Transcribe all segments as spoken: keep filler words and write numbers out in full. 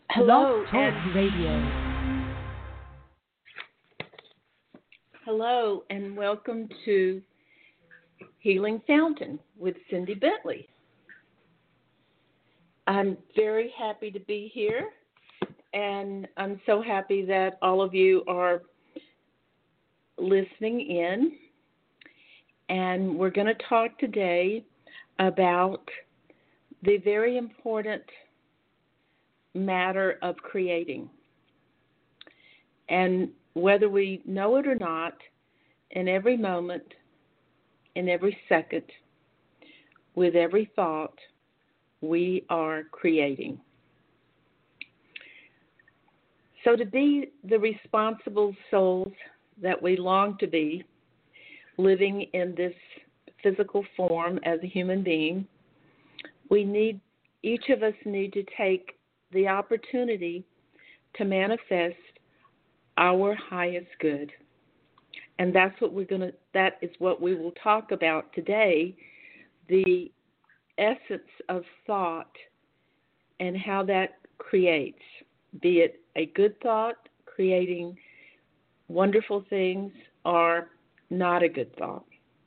Blog Hello Talk and Radio. hello and welcome to Healing Fountain with Cindy Bentley. I'm very happy to be here, and I'm so happy that all of you are listening in. And we're going to talk today about the very important matter of creating. And whether we know it or not, in every moment, in every second, with every thought, we are creating. So to be the responsible souls that we long to be, living in this physical form as a human being, we need, each of us need to take the opportunity to manifest our highest good. And that's what we're going to, that is what we will talk about today, the essence of thought and how that creates, be it a good thought, creating wonderful things, or not a good thought.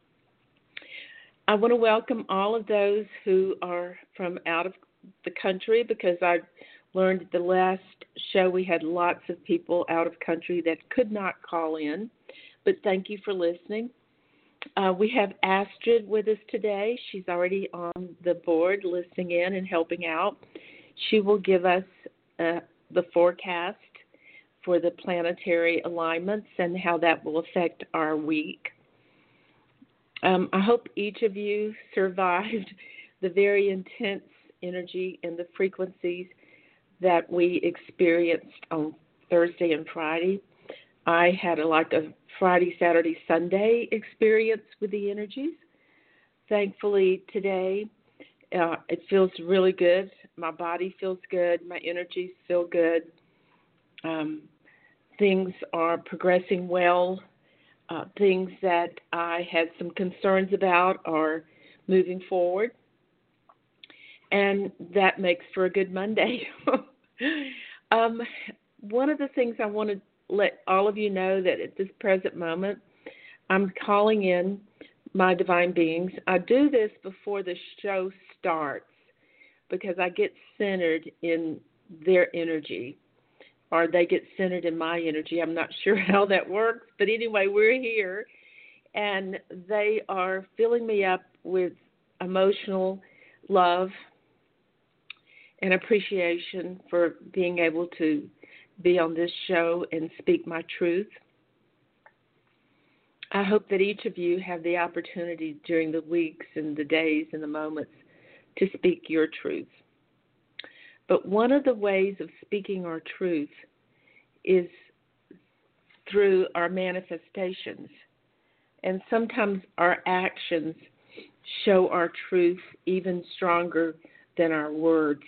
I want to welcome all of those who are from out of the country, because I learned at the last show we had lots of people out of country that could not call in, but thank you for listening. Uh, we have Astrid with us today. She's already on the board listening in and helping out. She will give us uh, the forecast for the planetary alignments and how that will affect our week. Um, I hope each of you survived the very intense energy and the frequencies that we experienced on Thursday and Friday. I had a, like a Friday, Saturday, Sunday experience with the energies. Thankfully, today, uh, it feels really good. My body feels good. My energies feel good. Um, things are progressing well. Uh, things that I had some concerns about are moving forward. And that makes for a good Monday. um, one of the things I want to let all of you know that at this present moment, I'm calling in my divine beings. I do this before the show starts because I get centered in their energy, or they get centered in my energy. I'm not sure how that works, but anyway, we're here, and they are filling me up with emotional love and appreciation for being able to be on this show and speak my truth. I hope that each of you have the opportunity during the weeks and the days and the moments to speak your truth. But one of the ways of speaking our truth is through our manifestations. And sometimes our actions show our truth even stronger than our words.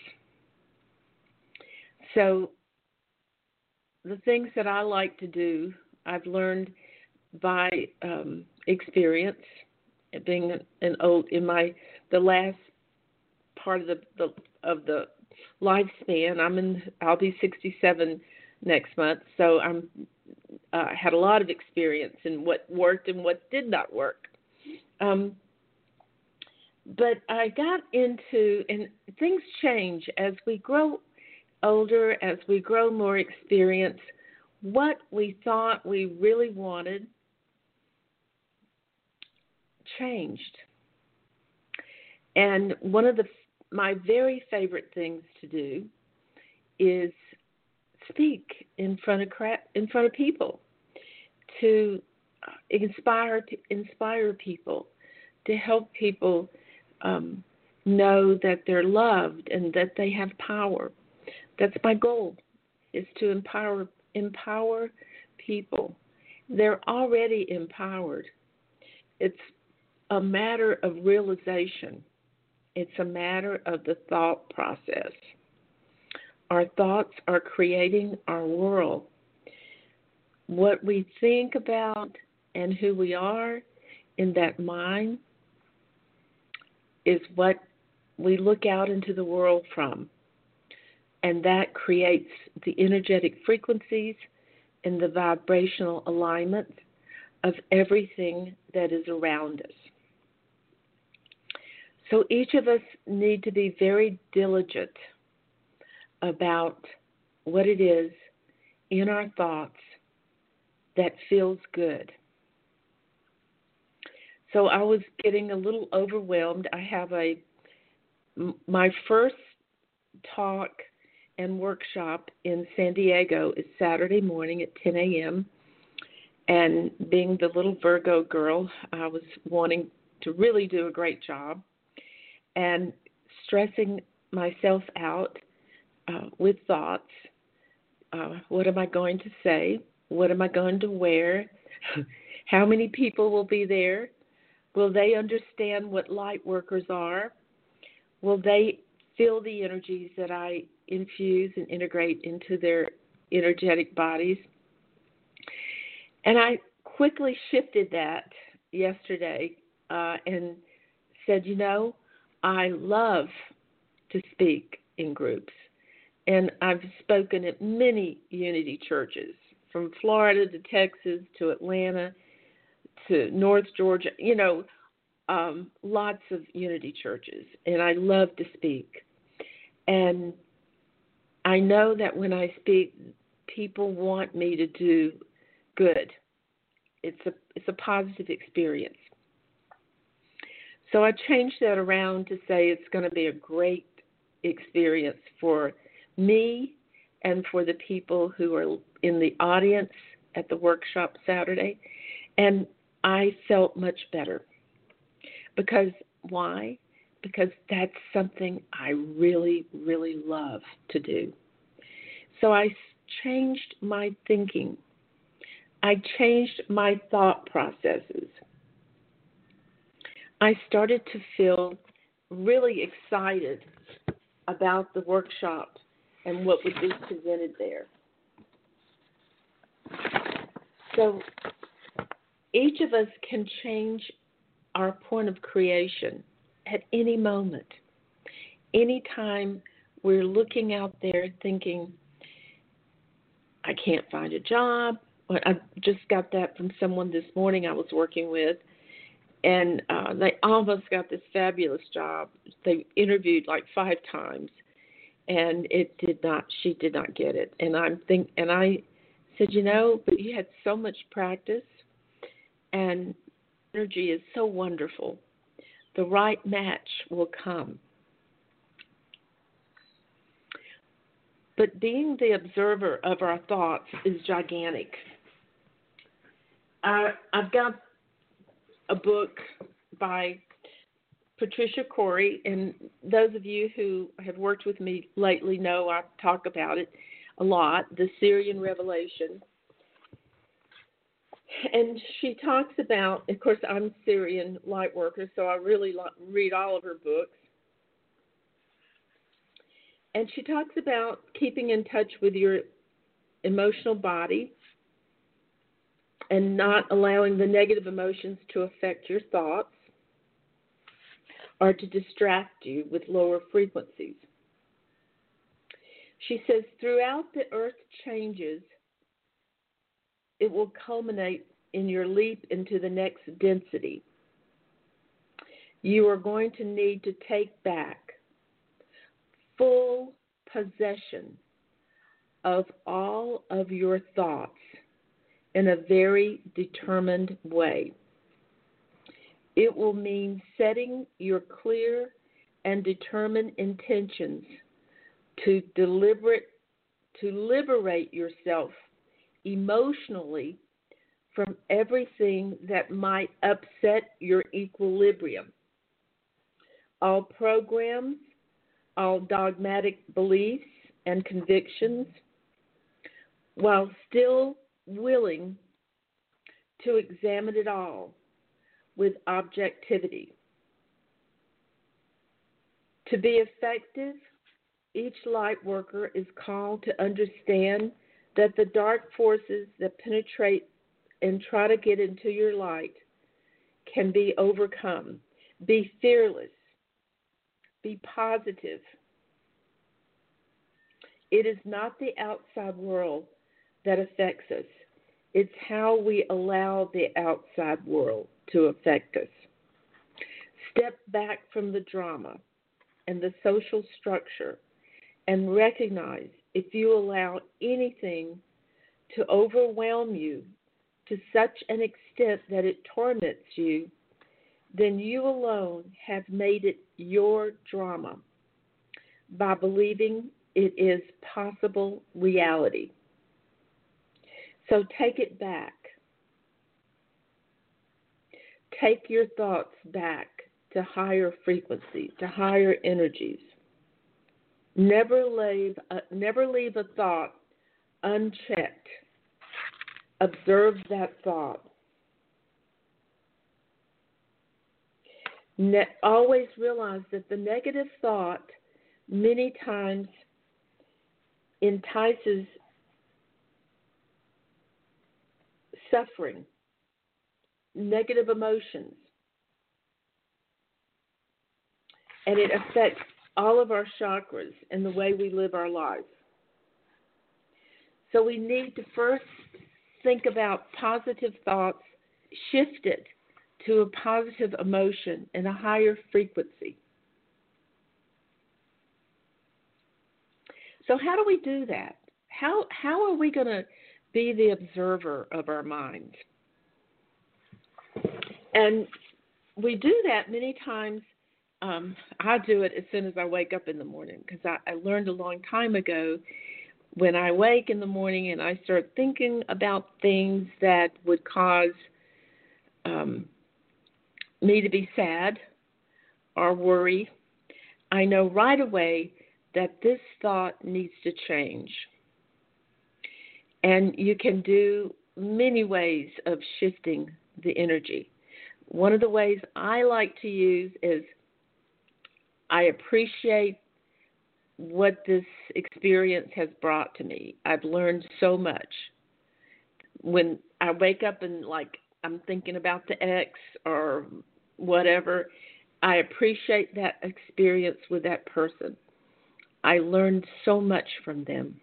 So the things that I like to do, I've learned by um, experience, being an old in my the last part of the, the of the lifespan. I'm in. I'll be sixty-seven next month, so I'm uh, had a lot of experience in what worked and what did not work. Um, but I got into, and things change as we grow older, as we grow more experience. What we thought we really wanted changed. And one of the my very favorite things to do is speak in front of in front of people, to inspire to inspire people, to help people um, know that they're loved and that they have power. That's my goal, is to empower empower people. They're already empowered. It's a matter of realization. It's a matter of the thought process. Our thoughts are creating our world. What we think about and who we are in that mind is what we look out into the world from. and that creates the energetic frequencies and the vibrational alignment of everything that is around us. So each of us need to be very diligent about what it is in our thoughts that feels good. So I was getting a little overwhelmed. I have a my first talk and workshop in San Diego is Saturday morning at ten a.m. And being the little Virgo girl, I was wanting to really do a great job and stressing myself out uh, with thoughts. Uh, what am I going to say? What am I going to wear? How many people will be there? Will they understand what light workers are? Will they feel the energies that I infuse and integrate into their energetic bodies? And I quickly shifted that yesterday uh, and said, you know, I love to speak in groups. And I've spoken at many Unity churches, from Florida to Texas to Atlanta to North Georgia, you know, um, lots of Unity churches. And I love to speak. And I know that when I speak, people want me to do good. It's a it's a positive experience. So I changed that around to say it's going to be a great experience for me and for the people who are in the audience at the workshop Saturday. And I felt much better. Because why? Because that's something I really, really love to do. So I changed my thinking. I changed my thought processes. I started to feel really excited about the workshop and what would be presented there. So each of us can change our point of creation at any moment. Anytime we're looking out there thinking, I can't find a job. I just got that from someone this morning I was working with, and uh, they almost got this fabulous job. They interviewed like five times, and it did not. She did not get it. And I'm think, and I said, you know, but you had so much practice, and energy is so wonderful. The right match will come. But being the observer of our thoughts is gigantic. Uh, I've got a book by Patricia Corey, and those of you who have worked with me lately know I talk about it a lot, the Syrian Revelation. And she talks about, of course, I'm a Syrian light worker, so I really read all of her books. And she talks about keeping in touch with your emotional body and not allowing the negative emotions to affect your thoughts or to distract you with lower frequencies. She says, throughout the earth changes, it will culminate in your leap into the next density. You are going to need to take back full possession of all of your thoughts in a very determined way. It will mean setting your clear and determined intentions to deliberate to liberate yourself emotionally from everything that might upset your equilibrium. All programs, all dogmatic beliefs and convictions, while still willing to examine it all with objectivity. To be effective, each light worker is called to understand that the dark forces that penetrate and try to get into your light can be overcome. Be fearless. Be positive. It is not the outside world that affects us. It's how we allow the outside world to affect us. Step back from the drama and the social structure and recognize if you allow anything to overwhelm you to such an extent that it torments you, then you alone have made it your drama by believing it is possible reality. So take it back. Take your thoughts back to higher frequency, to higher energies. Never leave, uh, never leave a thought unchecked. Observe that thought. Ne- always realize that the negative thought many times entices suffering, negative emotions, and it affects all of our chakras and the way we live our lives. So we need to first think about positive thoughts, shift it to a positive emotion and a higher frequency. So how do we do that? How how are we going to be the observer of our minds? And we do that many times. Um, I do it as soon as I wake up in the morning, because I, I learned a long time ago, when I wake in the morning and I start thinking about things that would cause um, me to be sad or worry, I know right away that this thought needs to change. And you can do many ways of shifting the energy. One of the ways I like to use is I appreciate what this experience has brought to me. I've learned so much. When I wake up and like I'm thinking about the ex or whatever, I appreciate that experience with that person. I learned so much from them.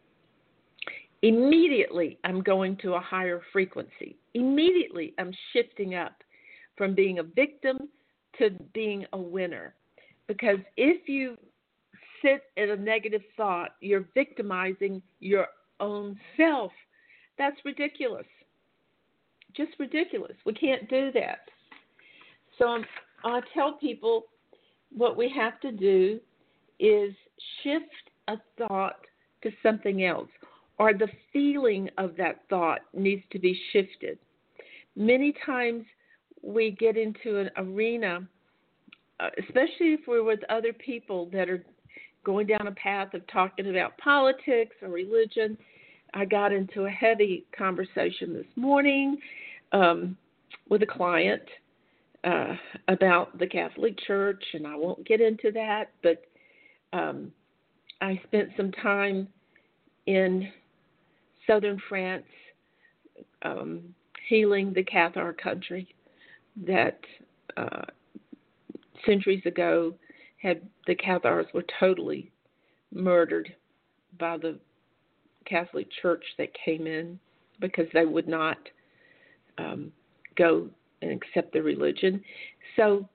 Immediately, I'm going to a higher frequency. Immediately, I'm shifting up from being a victim to being a winner. Because if you sit in a negative thought, you're victimizing your own self. That's ridiculous. Just ridiculous. We can't do that. So I'm, I tell people what we have to do is shift a thought to something else, or the feeling of that thought needs to be shifted. Many times we get into an arena, uh, especially if we're with other people that are going down a path of talking about politics or religion. I got into a heavy conversation this morning um, with a client uh, about the Catholic Church, and I won't get into that, but um, I spent some time in southern France um, healing the Cathar country that uh, centuries ago had the Cathars were totally murdered by the Catholic Church that came in because they would not um, go and accept the religion. So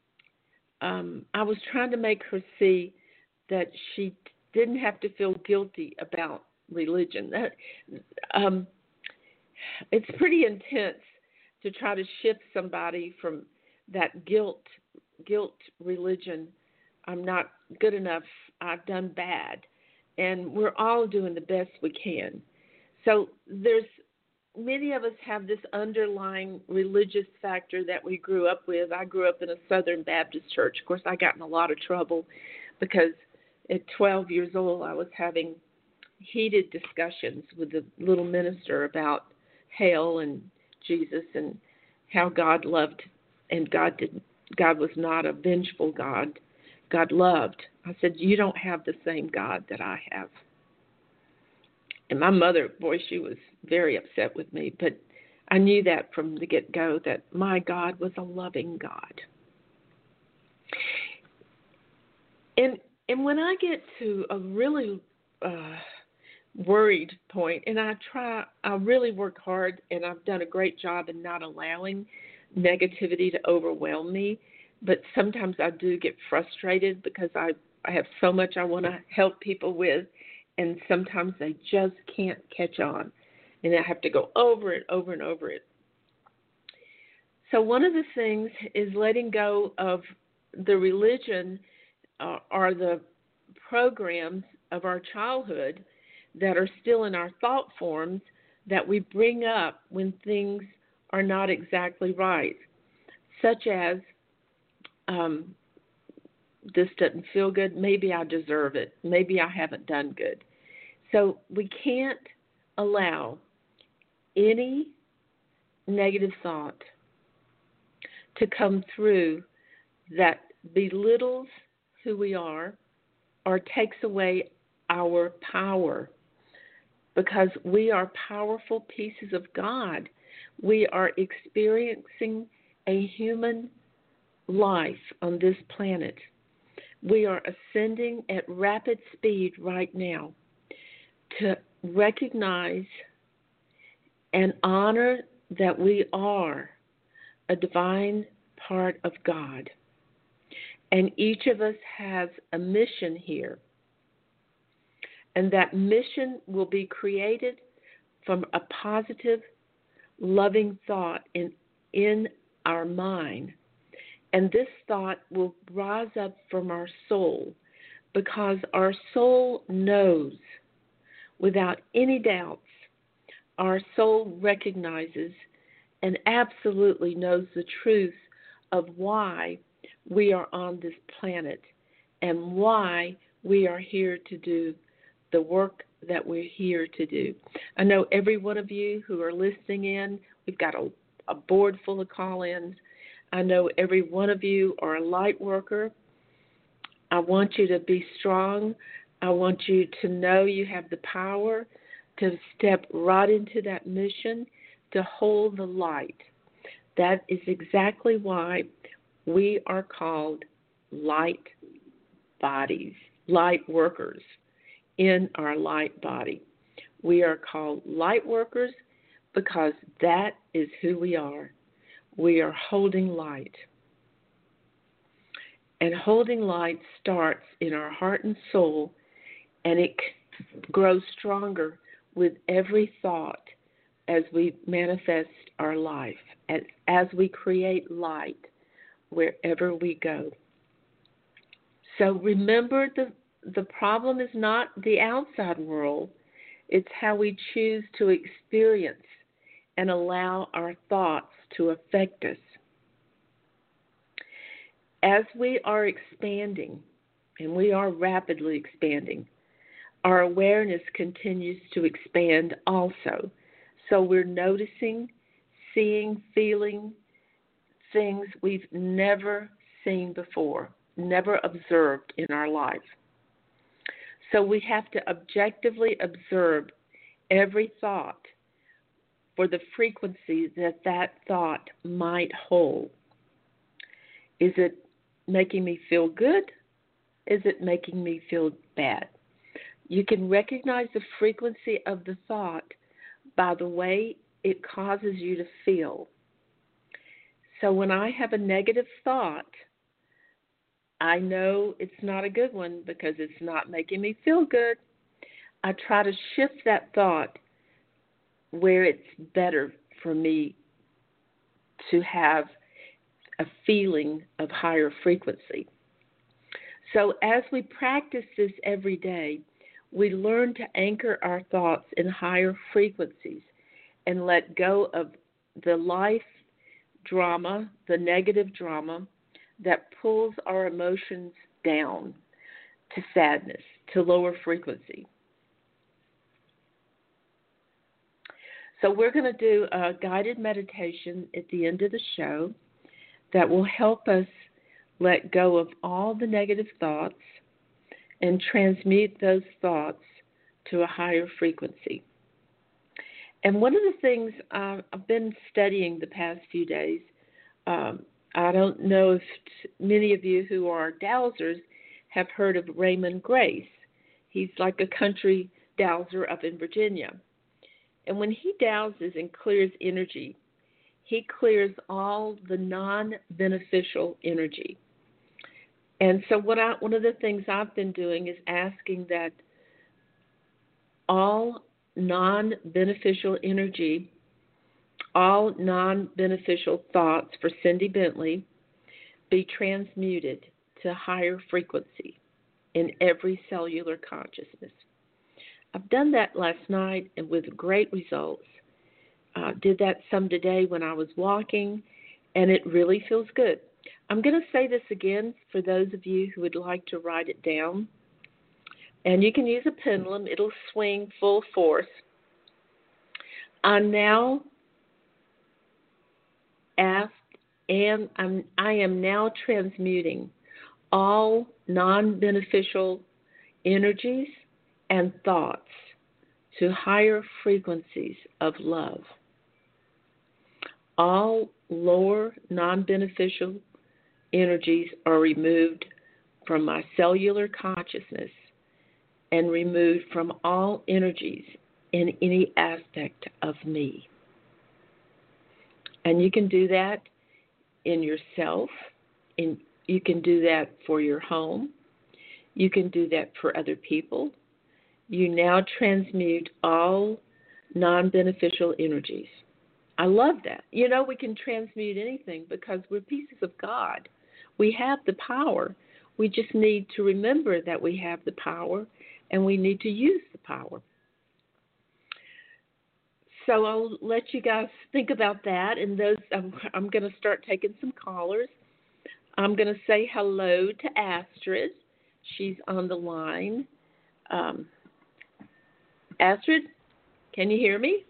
um, I was trying to make her see that she didn't have to feel guilty about religion. That, um, it's pretty intense to try to shift somebody from that guilt, guilt religion. I'm not good enough. I've done bad. And we're all doing the best we can. So there's many of us have this underlying religious factor that we grew up with. I grew up in a Southern Baptist church. Of course, I got in a lot of trouble because at twelve years old, I was having heated discussions with the little minister about hell and Jesus and how God loved, and God did. God was not a vengeful God. God loved. I said, you don't have the same God that I have. And my mother, boy, she was very upset with me, but I knew that from the get-go, that my God was a loving God. And and when I get to a really uh, worried point, and I try, I really work hard, and I've done a great job in not allowing negativity to overwhelm me, but sometimes I do get frustrated because I, I have so much I want to help people with, and sometimes they just can't catch on, and I have to go over it, over and over it. So one of the things is letting go of the religion uh, or the programs of our childhood that are still in our thought forms that we bring up when things are not exactly right, such as um, this doesn't feel good, maybe I deserve it, maybe I haven't done good. So we can't allow any negative thought to come through that belittles who we are or takes away our power, because we are powerful pieces of God. We are experiencing a human life on this planet. We are ascending at rapid speed right now to recognize and honor that we are a divine part of God. And each of us has a mission here. And that mission will be created from a positive, loving thought in, in our mind. And this thought will rise up from our soul, because our soul knows without any doubts. Our soul recognizes and absolutely knows the truth of why we are on this planet and why we are here to do the work that we're here to do. I know every one of you who are listening in, we've got a, a board full of call-ins. I know every one of you are a light worker. I want you to be strong. I want you to know you have the power to step right into that mission, to hold the light. That is exactly why we are called light bodies, light workers in our light body. We are called light workers because that is who we are. We are holding light. And holding light starts in our heart and soul, and it grows stronger with every thought as we manifest our life, as, as we create light wherever we go. So remember, the, the problem is not the outside world. It's how we choose to experience and allow our thoughts to affect us. As we are expanding, and we are rapidly expanding, our awareness continues to expand also. So we're noticing, seeing, feeling things we've never seen before, never observed in our life. So we have to objectively observe every thought for the frequency that that thought might hold. Is it making me feel good? Is it making me feel bad? You can recognize the frequency of the thought by the way it causes you to feel. So when I have a negative thought, I know it's not a good one because it's not making me feel good. I try to shift that thought where it's better for me to have a feeling of higher frequency. So as we practice this every day, we learn to anchor our thoughts in higher frequencies and let go of the life drama, the negative drama that pulls our emotions down to sadness, to lower frequency. So we're going to do a guided meditation at the end of the show that will help us let go of all the negative thoughts and transmute those thoughts to a higher frequency. And one of the things uh, I've been studying the past few days, um, I don't know if t- many of you who are dowsers have heard of Raymond Grace. He's like a country dowser up in Virginia. And when he douses and clears energy, he clears all the non-beneficial energy. And so what I, one of the things I've been doing is asking that all non-beneficial energy, all non-beneficial thoughts for Cindy Bentley be transmuted to higher frequency in every cellular consciousness. I've done that last night and with great results. Uh, did that some today when I was walking, and it really feels good. I'm going to say this again for those of you who would like to write it down. And you can use a pendulum. It'll swing full force. I now asked, and I'm, I am now transmuting all non-beneficial energies and thoughts to higher frequencies of love. All lower non-beneficial energies are removed from my cellular consciousness and removed from all energies in any aspect of me. And you can do that in yourself. In, you can do that for your home. You can do that for other people. You now transmute all non-beneficial energies. I love that. You know, we can transmute anything because we're pieces of God. We have the power. We just need to remember that we have the power, and we need to use the power. So I'll let you guys think about that. And those, I'm, I'm going to start taking some callers. I'm going to say hello to Astrid. She's on the line. Um, Astrid, can you hear me?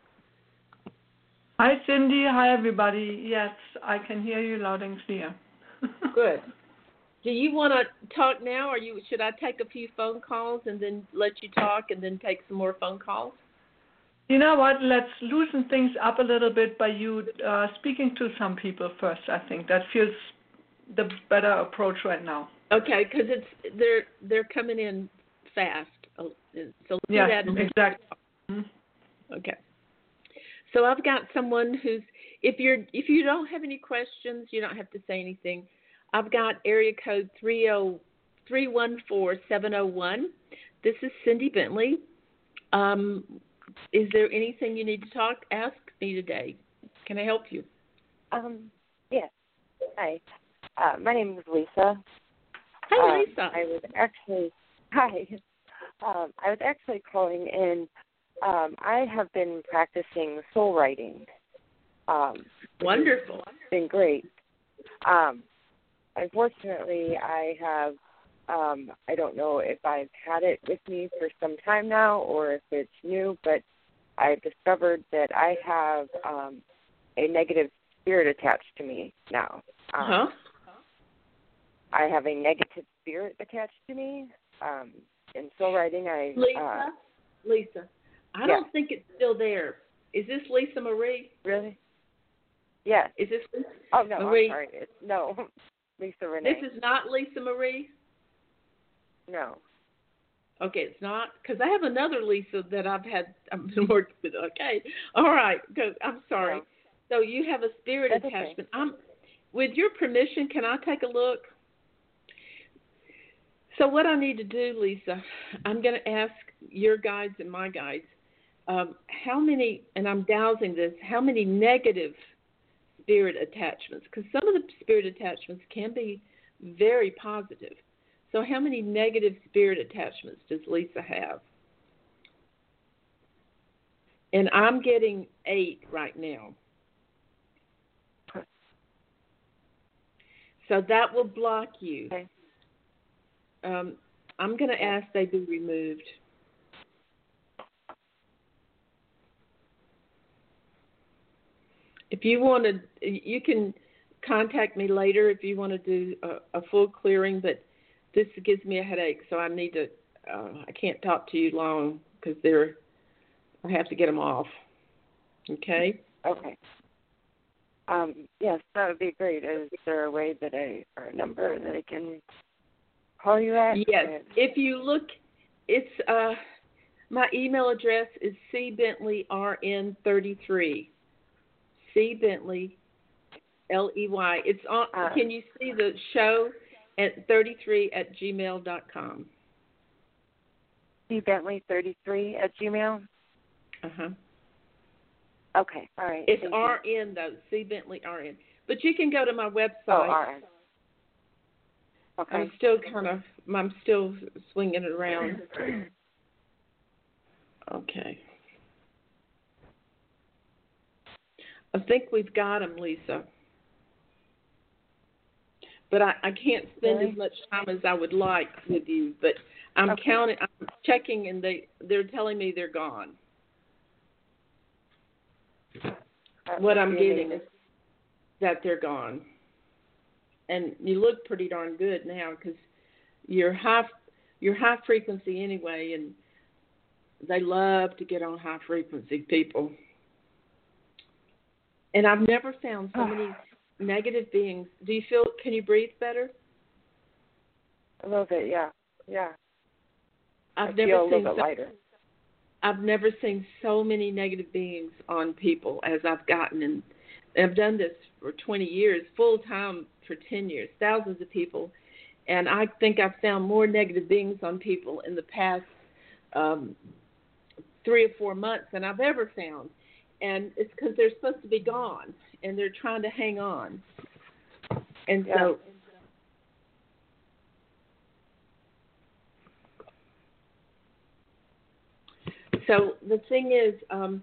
Hi, Cindy. Hi, everybody. Yes, I can hear you loud and clear. Good. Do you want to talk now, or you should I take a few phone calls and then let you talk and then take some more phone calls? You know what? Let's loosen things up a little bit by you uh, speaking to some people first. I think that feels the better approach right now. Okay, because it's they're they're coming in fast. So let's yeah, do that. Exactly. Mm-hmm. Okay. So I've got someone who's if you're if you don't have any questions, you don't have to say anything. I've got area code three oh three one four seven oh one. This is Cindy Bentley. Um, is there anything you need to talk ask me today? Can I help you? Um, yes. Hi. Uh, my name is Lisa. Hi, um, Lisa. I was actually hi. Um, I was actually calling in. Um, I have been practicing soul writing. Um, Wonderful. It's been great. Um, unfortunately, I have, um, I don't know if I've had it with me for some time now or if it's new, but I've discovered that I have um, a negative spirit attached to me now. Um, huh? I have a negative spirit attached to me. Um, in soul writing, I... Lisa? Uh, Lisa, I yeah. don't think it's still there. Is this Lisa Marie? Really? Yes. Is this Lisa? Oh, no, Marie? I'm sorry. It's, no, Lisa Renee. This is not Lisa Marie? No. Okay, it's not? Because I have another Lisa that I've had, I've been working with. Okay. All right. Go, I'm sorry. No. So you have a spirit That's attachment. okay. I'm, with your permission, can I take a look? So what I need to do, Lisa, I'm going to ask your guides and my guides, um, how many, and I'm dowsing this, how many negative spirit attachments, because some of the spirit attachments can be very positive. So how many negative spirit attachments does Lisa have? And I'm getting eight right now. So that will block you. Okay. Um, I'm going to ask they be removed. If you want to, you can contact me later if you want to do a, a full clearing, but this gives me a headache, so I need to, uh, I can't talk to you long because they're, I have to get them off. Okay? Okay. Um, yes, that would be great. Is there a way that I, or a number that I can call you at? Yes. If you look, it's uh, my email address is c bentley r n thirty-three. C Bentley, L E Y. It's on. Uh, can you see the show at thirty-three at gmail dot com? C Bentley thirty-three at Gmail. Uh huh. Okay. All right. It's Thank R you. N though. C Bentley R N. But you can go to my website. Oh, R N. Okay. I'm still kind of. I'm still swinging it around. Okay. I think we've got them, Lisa. But I, I can't spend really? as much time as I would like with you. But I'm okay. counting. I'm checking, and they they're telling me they're gone. That What I'm really getting is that they're gone, and you look pretty darn good now because you're high you're high frequency anyway, and they love to get on high frequency people. And I've never found so many negative beings. Do you feel? Can you breathe better? A little bit, yeah, yeah. I've I never feel a seen little bit so, lighter. I've never seen so many negative beings on people as I've gotten, and I've done this for twenty years, full time for ten years, thousands of people, and I think I've found more negative beings on people in the past um, three or four months than I've ever found. And it's because they're supposed to be gone, and they're trying to hang on. And yeah. so, so the thing is, um,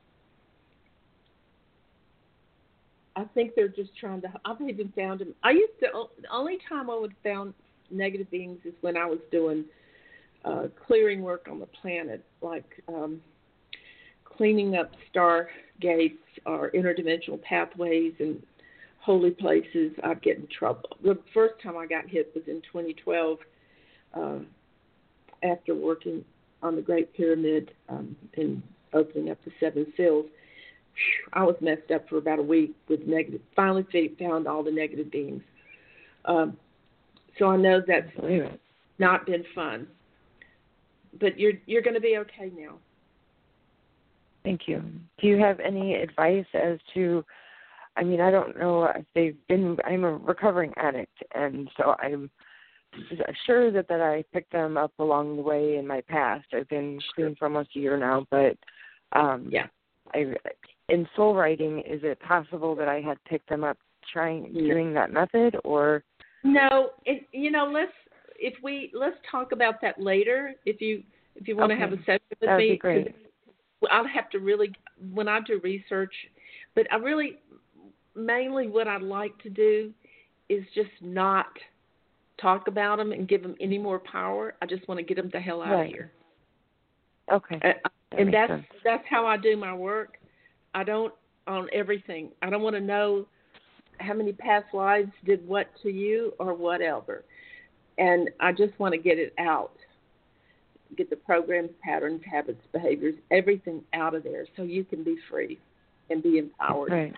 I think they're just trying to. I've even found them. I used to. The only time I would found negative beings is when I was doing uh, clearing work on the planet, like. Um, cleaning up stargates or interdimensional pathways and holy places, I'd get in trouble. The first time I got hit was in twenty twelve uh, after working on the Great Pyramid um, and opening up the Seven Seals. I was messed up for about a week with negative. Finally found all the negative beings. Um, so I know that's not been fun. But you're you're going to be okay now. Thank you. Do you have any advice as to, I mean, I don't know if they've been, I'm a recovering addict, and so I'm sure that, that I picked them up along the way in my past. I've been clean for almost a year now, but um, yeah, I, in soul writing, is it possible that I had picked them up trying, doing that method, or? No, it, you know, let's, if we, let's talk about that later, if you, if you want okay. to have a session with That would me. be great. I'll have to really, when I do research, but I really, mainly what I'd like to do is just not talk about them and give them any more power. I just want to get them the hell out right. of here. Okay. Uh, that and that's sense. that's how I do my work. I don't on everything. I don't want to know how many past lives did what to you or whatever. And I just want to get it out. Get the programs, patterns, habits, behaviors, everything out of there so you can be free and be empowered. Right.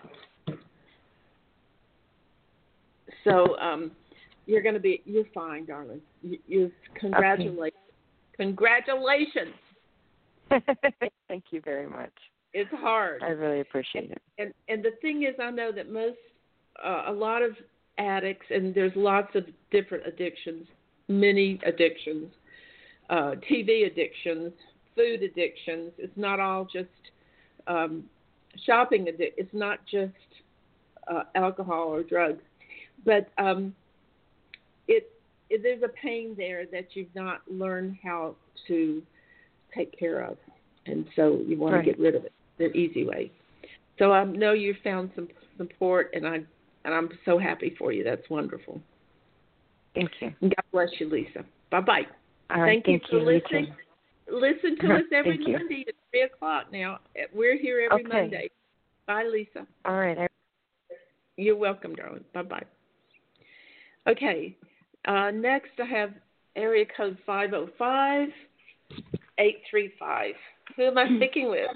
So um, you're going to be, you're fine, darling. You, you congratulations. Okay. Congratulations. Thank you very much. It's hard. I really appreciate it. And and the thing is, I know that most, uh, a lot of addicts, and there's lots of different addictions, many addictions, uh, T V addictions, food addictions. It's not all just um, shopping addic. It's not just uh, alcohol or drugs, but um, it, it there's a pain there that you've not learned how to take care of, and so you want right. to get rid of it the easy way. So I know you found some support, and I and I'm so happy for you. That's wonderful. Thank you. And God bless you, Lisa. Bye bye. All right, thank, thank you for you, listening. Listen to us every Thank you. Monday at three o'clock. Now we're here every okay. Monday. Bye, Lisa. All right. I- You're welcome, darling. Bye bye. Okay. Uh, next, I have area code five oh five, eight three five. Who am I speaking with?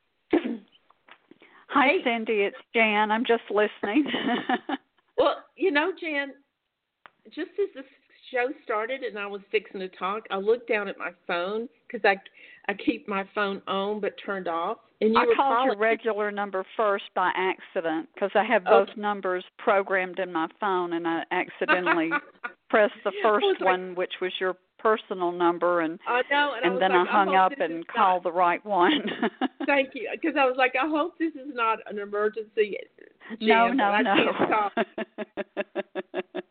Hi, Hey. Cindy. It's Jan. I'm just listening. Well, you know, Jan, just as the show started and I was fixing to talk, I looked down at my phone because I, I keep my phone on but turned off. And you I were called calling. your regular number first by accident because I have both Okay. numbers programmed in my phone, and I accidentally pressed the first like, one, which was your personal number, and I know, and, and I then like, I hung I up this and is called not, the right one. Thank you, because I was like, I hope this is not an emergency. No, Jim, no, I no. Can't talk.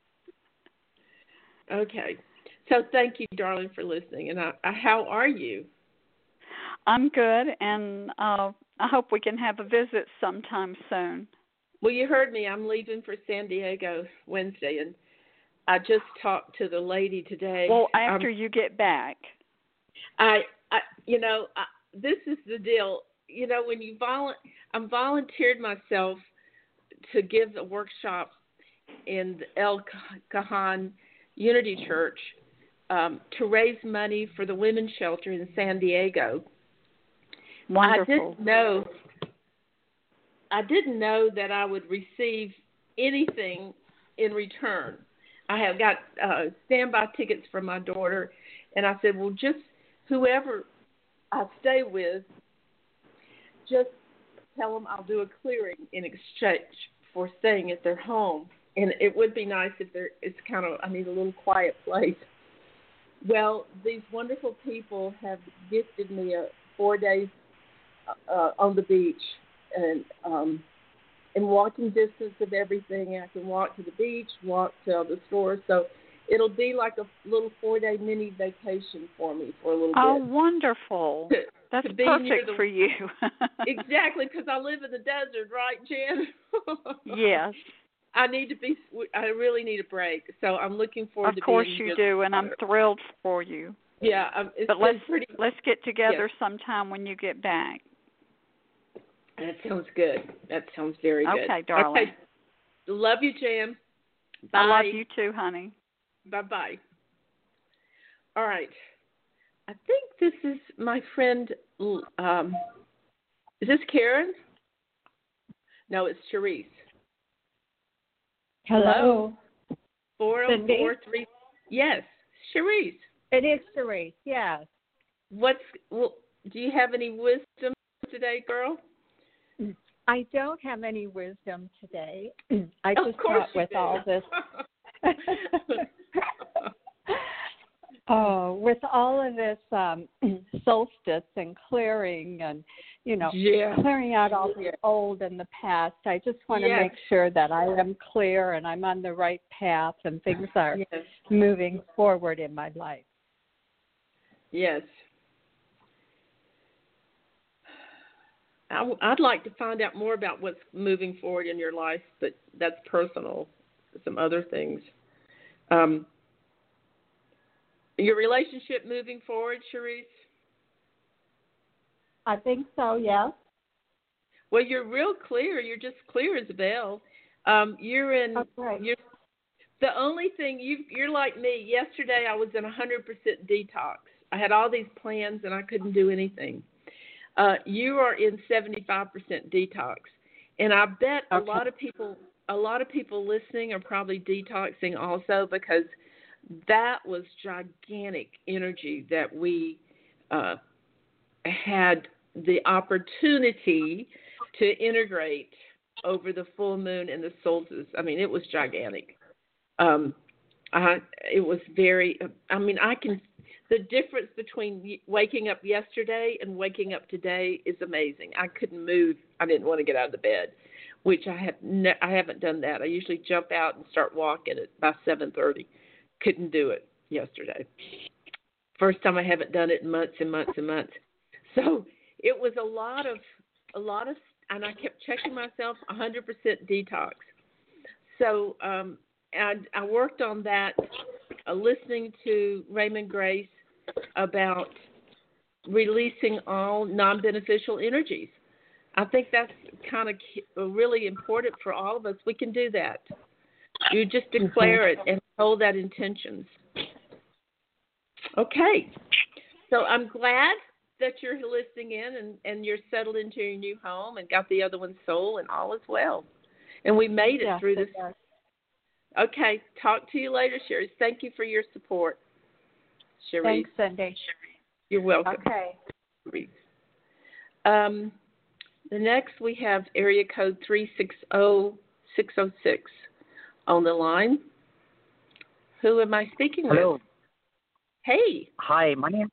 Okay, so thank you, darling, for listening. And I, I, how are you? I'm good, and uh, I hope we can have a visit sometime soon. Well, you heard me. I'm leaving for San Diego Wednesday, and I just talked to the lady today. Well, after um, you get back. I, I you know, I, this is the deal. You know, when you volu- I'm volunteered myself to give a workshop in the El Cajon Unity Church um, to raise money for the women's shelter in San Diego. Wonderful. I didn't know. I didn't know that I would receive anything in return. I have got uh, standby tickets for my daughter, and I said, well, just whoever I stay with, just tell them I'll do a clearing in exchange for staying at their home. And it would be nice if there. It's kind of, I need a little quiet place. Well, these wonderful people have gifted me a four days uh, on the beach, and um, in walking distance of everything. I can walk to the beach, walk to the store. So it'll be like a little four-day mini vacation for me for a little Oh, bit. wonderful. To, That's to be near perfect the, for you. Exactly, because I live in the desert, right, Jen? Yes. I need to be, I really need a break. So I'm looking forward of to course being you here. do, and I'm thrilled for you. Yeah, um, it's but been let's pretty. let's get together yes. sometime when you get back. That sounds good. That sounds very good. Okay, darling. Okay. Love you, Jan. Bye. I love you too, honey. Bye-bye. All right. I think this is my friend. Um, is this Karen? No, it's Cherise. Hello. Four oh four three. Yes, Cherise. It is Cherise. Yes. What's? Well, do you have any wisdom today, girl? I don't have any wisdom today. I of just course thought with do. all this. Oh, with all of this um, solstice and clearing and, you know, yeah. clearing out all the old and the past, I just want yes. to make sure that I am clear and I'm on the right path and things are yes. moving forward in my life. Yes. I, I'd like to find out more about what's moving forward in your life, but that's personal. Some other things. Um, your relationship moving forward, Cherise? I think so, yes. Well, you're real clear. You're just clear as a bell. Um, you're in. Okay. You're the only thing you. You're like me. Yesterday, I was in a hundred percent detox. I had all these plans and I couldn't do anything. Uh, you are in seventy-five percent detox, and I bet okay. a lot of people. A lot of people listening are probably detoxing also because that was gigantic energy that we uh, had the opportunity to integrate over the full moon and the solstice. I mean, it was gigantic. Um, I, it was very, I mean, I can, the difference between waking up yesterday and waking up today is amazing. I couldn't move. I didn't want to get out of the bed. Which I have ne- I haven't done that. I usually jump out and start walking at by seven thirty. Couldn't do it yesterday. First time I haven't done it in months and months and months. So it was a lot of a lot of, and I kept checking myself. one hundred percent detox. So um, and I worked on that, uh, listening to Raymond Grace about releasing all non-beneficial energies. I think that's kind of really important for all of us. We can do that. You just declare it and hold that intentions. Okay. So I'm glad that you're listening in and, and you're settled into your new home and got the other one sold and all is well. And we made it yes, through this. Yes. Okay. Talk to you later, Sherry. Thank you for your support, Sherry. Thanks, Cindy. You're welcome. Okay. Um, the next we have area code three six zero six zero six on the line. Who am I speaking Hello. with? Hey. Hi, my name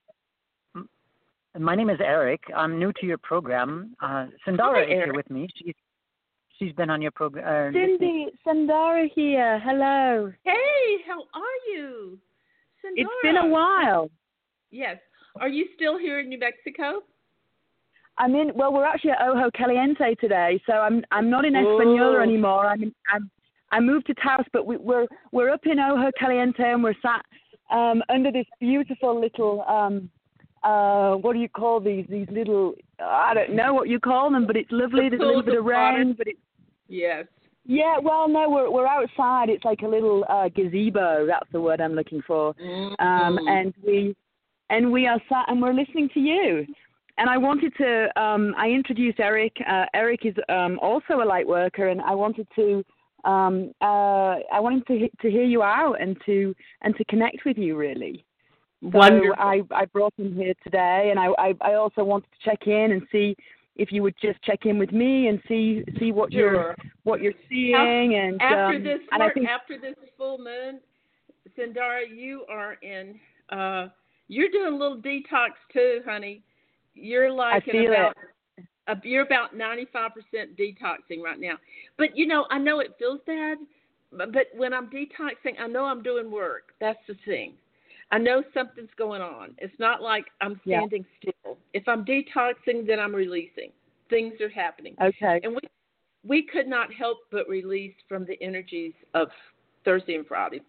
my name is Eric. I'm new to your program. Uh, Sandara Hi, is here Eric. with me. She's she's been on your program. Uh, Cindy, Sandara here. Hello. Hey, how are you? Sandara. It's been a while. Yes. Are you still here in New Mexico? I'm in. Well, we're actually at Ojo Caliente today, so I'm I'm not in Española Oh. anymore. I'm, in, I'm I moved to Taos, but we, we're we're up in Ojo Caliente and we're sat um, under this beautiful little um, uh, what do you call these? These little I don't know what you call them, but it's lovely. The There's a little pools bit of of rain, water. but it's Yes. yeah. Well, no, we're we're outside. It's like a little uh, gazebo. That's the word I'm looking for. Mm-hmm. Um, and we and we are sat and we're listening to you. And I wanted to, um, I introduced Eric. Uh, Eric is um, also a light worker, and I wanted to, um, uh, I wanted to to hear you out and to and to connect with you really. Wonderful. So I, I brought him here today, and I, I, I also wanted to check in and see if you would just check in with me and see see what Sure. you're what you're seeing. And After um, this and I work, think, after this full moon, Sandara, you are in. Uh, you're doing a little detox too, honey. You're like I in feel about it. uh, you're about ninety-five percent detoxing right now. But you know, I know it feels bad, but, but when I'm detoxing, I know I'm doing work. That's the thing. I know something's going on. It's not like I'm Yeah. standing still. If I'm detoxing, then I'm releasing. Things are happening. Okay. And we we could not help but release from the energies of Thursday and Friday.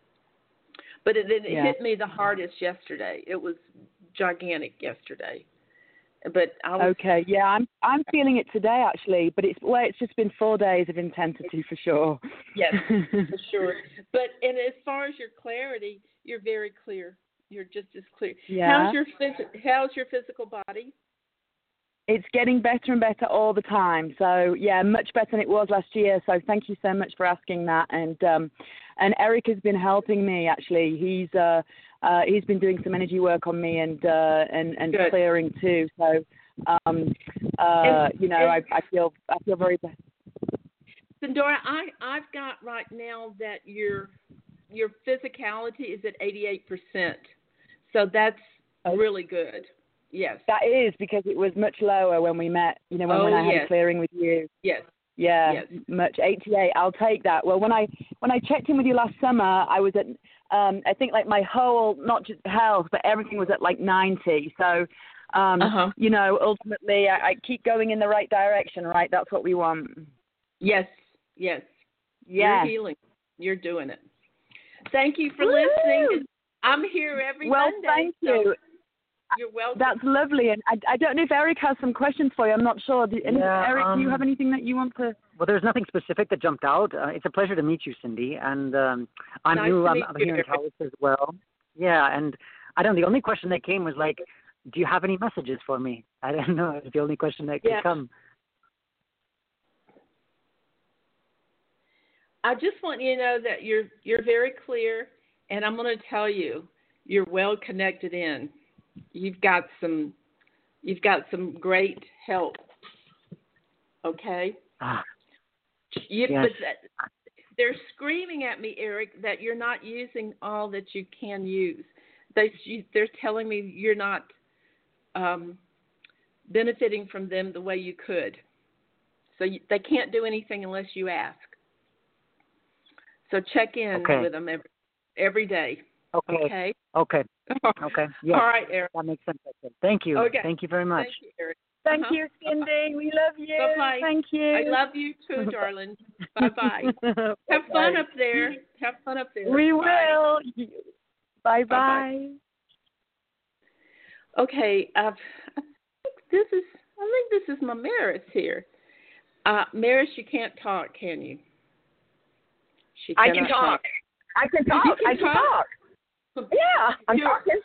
But it, it Yeah. hit me the hardest yesterday. It was gigantic yesterday. But I was Okay, yeah, I'm I'm feeling it today actually, but it's well, it's just been four days of intensity for sure. yes, for sure. But and as far as your clarity, you're very clear. You're just as clear. Yeah. How's your phys- How's your physical body? It's getting better and better all the time. So yeah, much better than it was last year. So thank you so much for asking that. And um, and Eric has been helping me actually. He's uh, uh he's been doing some energy work on me and uh and and Good. clearing too. So um uh Is- you know I is- I feel I feel very better. Sandora, I I've got right now that your your physicality is at eighty-eight percent. So that's really good. Yes. That is because it was much lower when we met. You know when, Oh, when I had yes. a clearing with you. Yes. Yeah, Yes. much eighty-eight. I'll take that. Well, when I when I checked in with you last summer, I was at um, I think like my whole not just health, but everything was at like ninety. So, um, Uh-huh. you know, ultimately, I, I keep going in the right direction. Right, that's what we want. Yes. Yes. Yeah. You're healing. You're doing it. Thank you for Woo! listening. I'm here every Well, Monday. thank so you. You're welcome. That's lovely. And I, I don't know if Eric has some questions for you. I'm not sure. Do, any- Yeah, Eric, do you um, have anything that you want to? Well, there's nothing specific that jumped out. Uh, it's a pleasure to meet you, Cindy. And um, I'm Nice new. to I'm, meet I'm you, here in Eric. Taos as well. Yeah, and I don't know. The only question that came was like, do you have any messages for me? I don't know. It's the only question that could Yeah. come. I just want you to know that you're you're very clear, and I'm going to tell you, you're well connected in. You've got some, you've got some great help. Okay. Ah, You, Yes. but that, they're screaming at me, Eric, that you're not using all that you can use. They they're telling me you're not um, benefiting from them the way you could. So you, they can't do anything unless you ask. So check in Okay. with them every, every day. okay. Okay. Okay. Okay. Yeah. All right, Eric. That makes sense. I think. Thank you. Okay. Thank you very much. Thank you, Eric. Thank Uh-huh. you, Cindy. We love you. Bye-bye. Thank you. I love you too, darling. Bye-bye. Have fun up there. Have fun up there. We Bye. will. Bye Bye-bye. bye. Okay. Uh, I think this is. I think this is my Maris here. Uh, Maris, you can't talk, can you? She I can cannot talk. I can You talk. can I can talk? talk. Yeah, I'm You're- talking.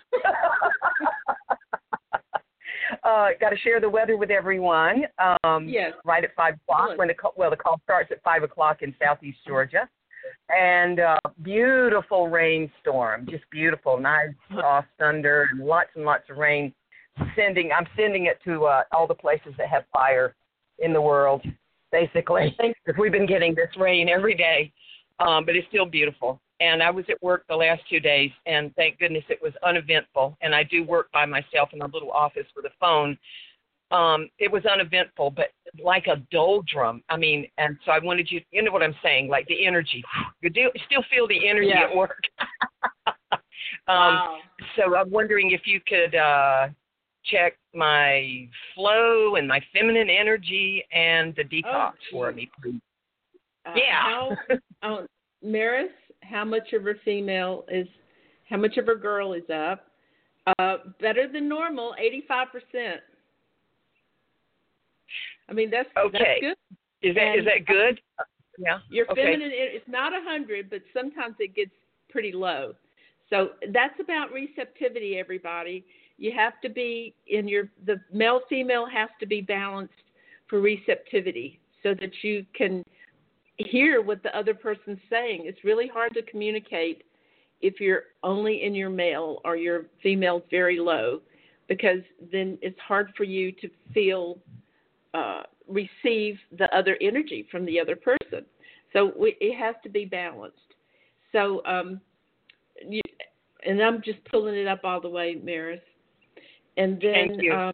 uh, got to share the weather with everyone. Um, Yes. Right at five o'clock Good. when the call, well the call starts at five o'clock in Southeast Georgia. and uh, beautiful rainstorm, just beautiful, nice soft thunder, and lots and lots of rain. Sending, I'm sending it to uh, all the places that have fire in the world, basically, because we've been getting this rain every day, um, but it's still beautiful. And I was at work the last two days, and thank goodness it was uneventful. And I do work by myself in a little office with a phone. Um, it was uneventful, but like a doldrum. I mean, and so I wanted you, you know what I'm saying, like the energy. You do still feel the energy Yeah. at work. um, Wow. So I'm wondering if you could uh, check my flow and my feminine energy and the detox Oh, for me, please. Uh, Yeah. How, oh, Maris, how much of her female is, how much of her girl is up? Uh, better than normal, eighty-five percent. I mean, that's Okay. that's good. Is that And is that good? Yeah. Your Okay. feminine, it's not one hundred, but sometimes it gets pretty low. So that's about receptivity, everybody. You have to be in your, the male-female has to be balanced for receptivity so that you can hear what the other person's saying. It's really hard to communicate if you're only in your male or your female's very low, because then it's hard for you to feel, uh, receive the other energy from the other person. So we, it has to be balanced. So, um, you, and I'm just pulling it up all the way, Maris. And then, Thank you. um,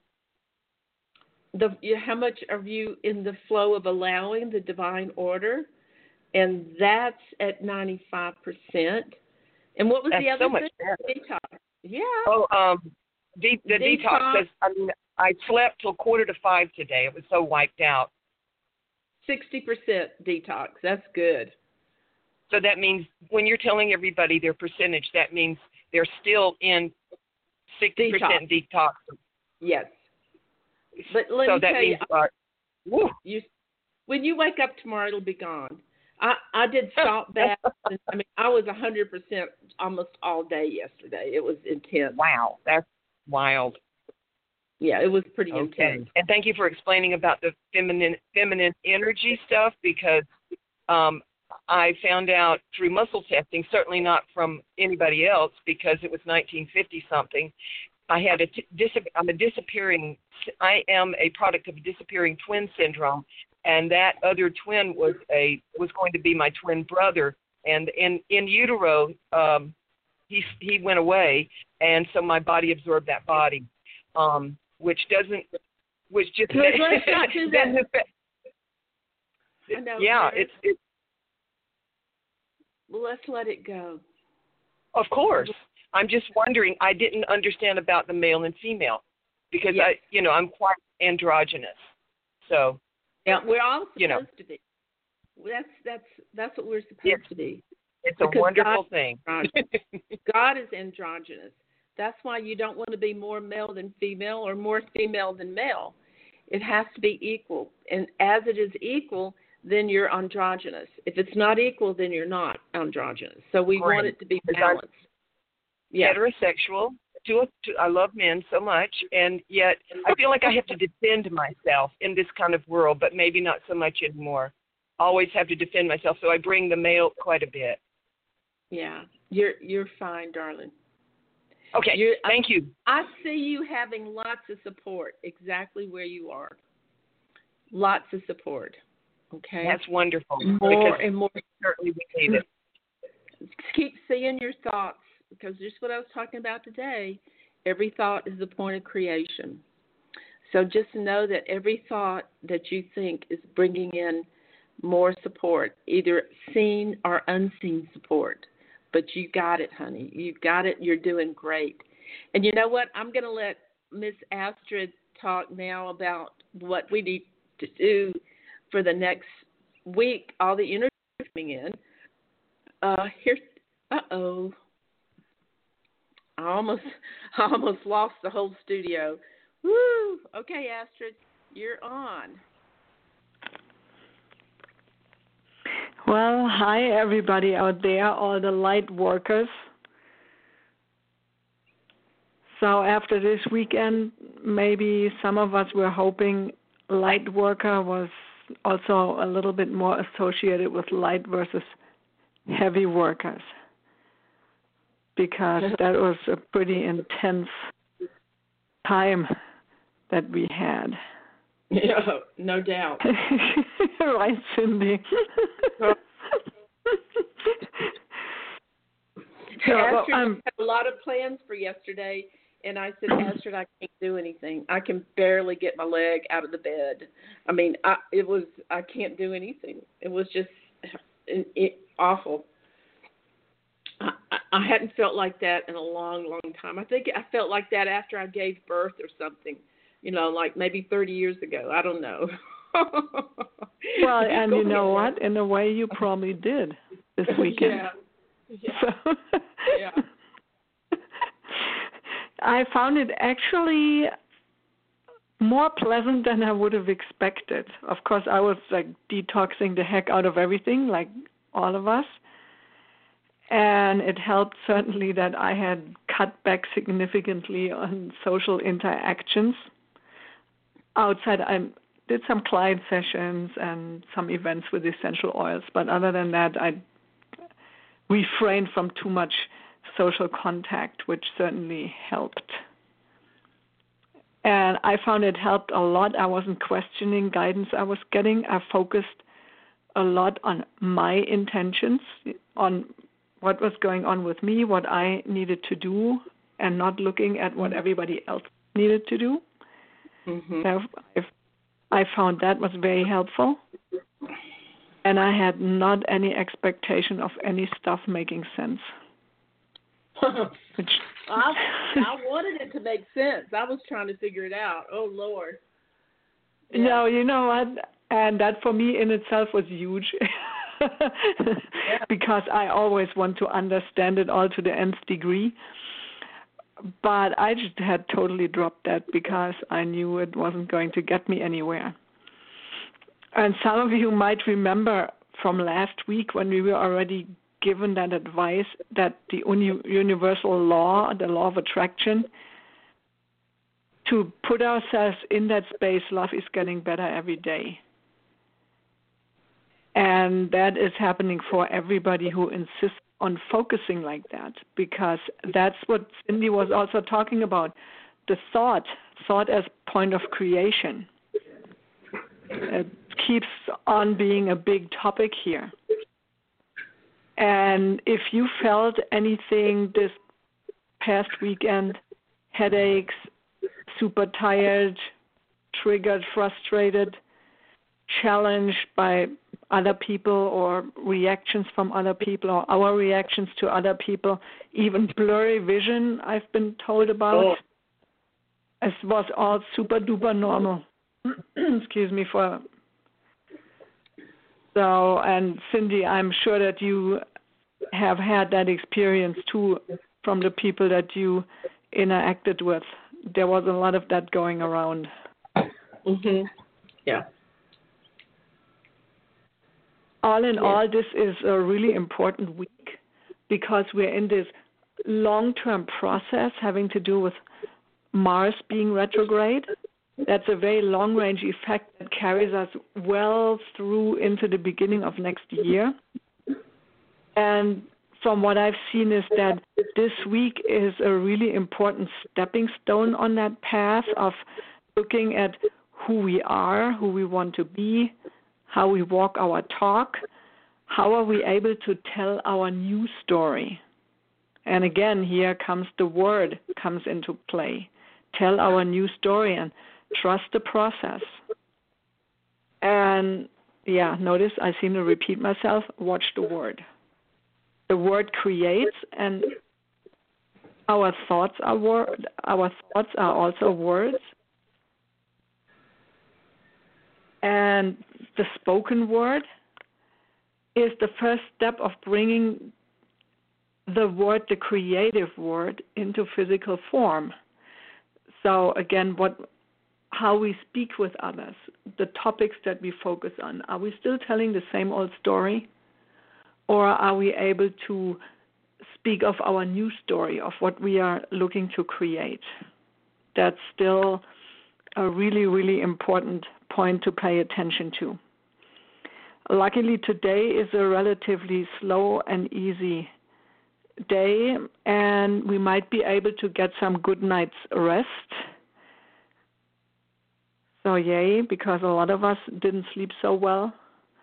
the you, how much are you in the flow of allowing the divine order? And that's at ninety-five percent. And what was That's the other so much thing? better. Detox. Yeah. Oh, um, de- the detox. Detox. Says, I mean, I slept till quarter to five today. It was so wiped out. sixty percent detox. That's good. So that means when you're telling everybody their percentage, that means they're still in sixty percent detox. Yes. But let so me that tell means, you, uh, woo. you, when you wake up tomorrow, it'll be gone. I, I did salt baths. And, I mean, I was one hundred percent almost all day yesterday. It was intense. Wow, that's wild. Yeah, it was pretty Okay. intense. And thank you for explaining about the feminine feminine energy stuff, because um, I found out through muscle testing, certainly not from anybody else, because it was nineteen fifty something. I had a t- dis- I'm a disappearing. I am a product of a disappearing twin syndrome, and that other twin was a was going to be my twin brother. And in in utero, um, he he went away, and so my body absorbed that body, um, which doesn't, which just Let's not do that. doesn't affect- I know, yeah, Maris. it's it's Well, let's let it go. of course. I'm just wondering. I didn't understand about the male and female, because Yes. I, you know, I'm quite androgynous. So Yeah, we're all supposed you know. to be. That's that's that's what we're supposed Yes. to be. it's a Because wonderful God- thing. God is androgynous. That's why you don't want to be more male than female or more female than male. It has to be equal. And as it is equal, then you're androgynous. If it's not equal, then you're not androgynous. So we Great. want it to be Because I'm balanced. Yeah. Heterosexual. To, to, I love men so much, and yet I feel like I have to defend myself in this kind of world, but maybe not so much anymore. Always have to defend myself, so I bring the male quite a bit. Yeah. You're you're fine, darling. Okay, You're, thank you. I see you having lots of support exactly where you are. Lots of support. Okay? That's wonderful. More because and more. certainly we need it. Keep seeing your thoughts, because just what I was talking about today, every thought is the point of creation. So just know that every thought that you think is bringing in more support, either seen or unseen support. But you got it, honey. You got it. You're doing great. And you know what? I'm going to let Miss Astrid talk now about what we need to do for the next week. All the interviews coming in. Uh, here's, uh-oh. I almost, I almost lost the whole studio. Woo! Okay, Astrid, you're on. Well, hi everybody out there, all the light workers. So after this weekend, maybe some of us were hoping light worker was also a little bit more associated with light versus heavy workers, because that was a pretty intense time that we had. Yeah, no doubt. Right, Cindy? So, Astrid um, had a lot of plans for yesterday, and I said, Astrid, I can't do anything. I can barely get my leg out of the bed. I mean, I, it was I can't do anything. It was just it, it, awful. I, I hadn't felt like that in a long, long time. I think I felt like that after I gave birth or something, you know, like maybe thirty years ago. I don't know. Well, and you know what? In a way, you probably did this weekend. Yeah. Yeah. So, yeah. I found it actually more pleasant than I would have expected. Of course, I was like detoxing the heck out of everything, like all of us. And it helped certainly that I had cut back significantly on social interactions. Outside, I did some client sessions and some events with essential oils, but other than that, I refrained from too much social contact, which certainly helped. And I found it helped a lot. I wasn't questioning guidance I was getting. I focused a lot on my intentions, on what was going on with me, what I needed to do, and not looking at what everybody else needed to do. Mm-hmm. So if I found that was very helpful. And I had not any expectation of any stuff making sense. Which I, I wanted it to make sense. I was trying to figure it out. Oh, Lord. Yeah. No, you know what? And that for me in itself was huge. Because I always want to understand it all to the nth degree. But I just had totally dropped that because I knew it wasn't going to get me anywhere. And some of you might remember from last week when we were already given that advice that the uni- universal law, the law of attraction, to put ourselves in that space, love is getting better every day. And that is happening for everybody who insists on focusing like that, because that's what Cindy was also talking about, the thought, thought as point of creation. It keeps on being a big topic here. And if you felt anything this past weekend, headaches, super tired, triggered, frustrated, challenged by other people or reactions from other people or our reactions to other people, even blurry vision I've been told about, oh. It was all super duper normal. Excuse me for... So, and Cindy, I'm sure that you have had that experience too from the people that you interacted with. There was a lot of that going around. Mhm. Yeah. All in yeah. all, this is a really important week because we're in this long-term process having to do with Mars being retrograde. That's a very long-range effect that carries us well through into the beginning of next year. And from what I've seen is that this week is a really important stepping stone on that path of looking at who we are, who we want to be, how we walk our talk, how are we able to tell our new story. And again, here comes the word comes into play. Tell our new story and trust the process. And yeah, notice I seem to repeat myself. Watch the word. The word creates, and our thoughts are word. Our thoughts are also words. And the spoken word is the first step of bringing the word, the creative word, into physical form. So again, what, how we speak with others, the topics that we focus on, are we still telling the same old story? Or are we able to speak of our new story, of what we are looking to create? That's still a really, really important point to pay attention to. Luckily, today is a relatively slow and easy day, and we might be able to get some good night's rest. So yay, because a lot of us didn't sleep so well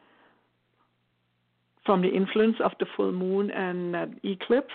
from the influence of the full moon and that eclipse.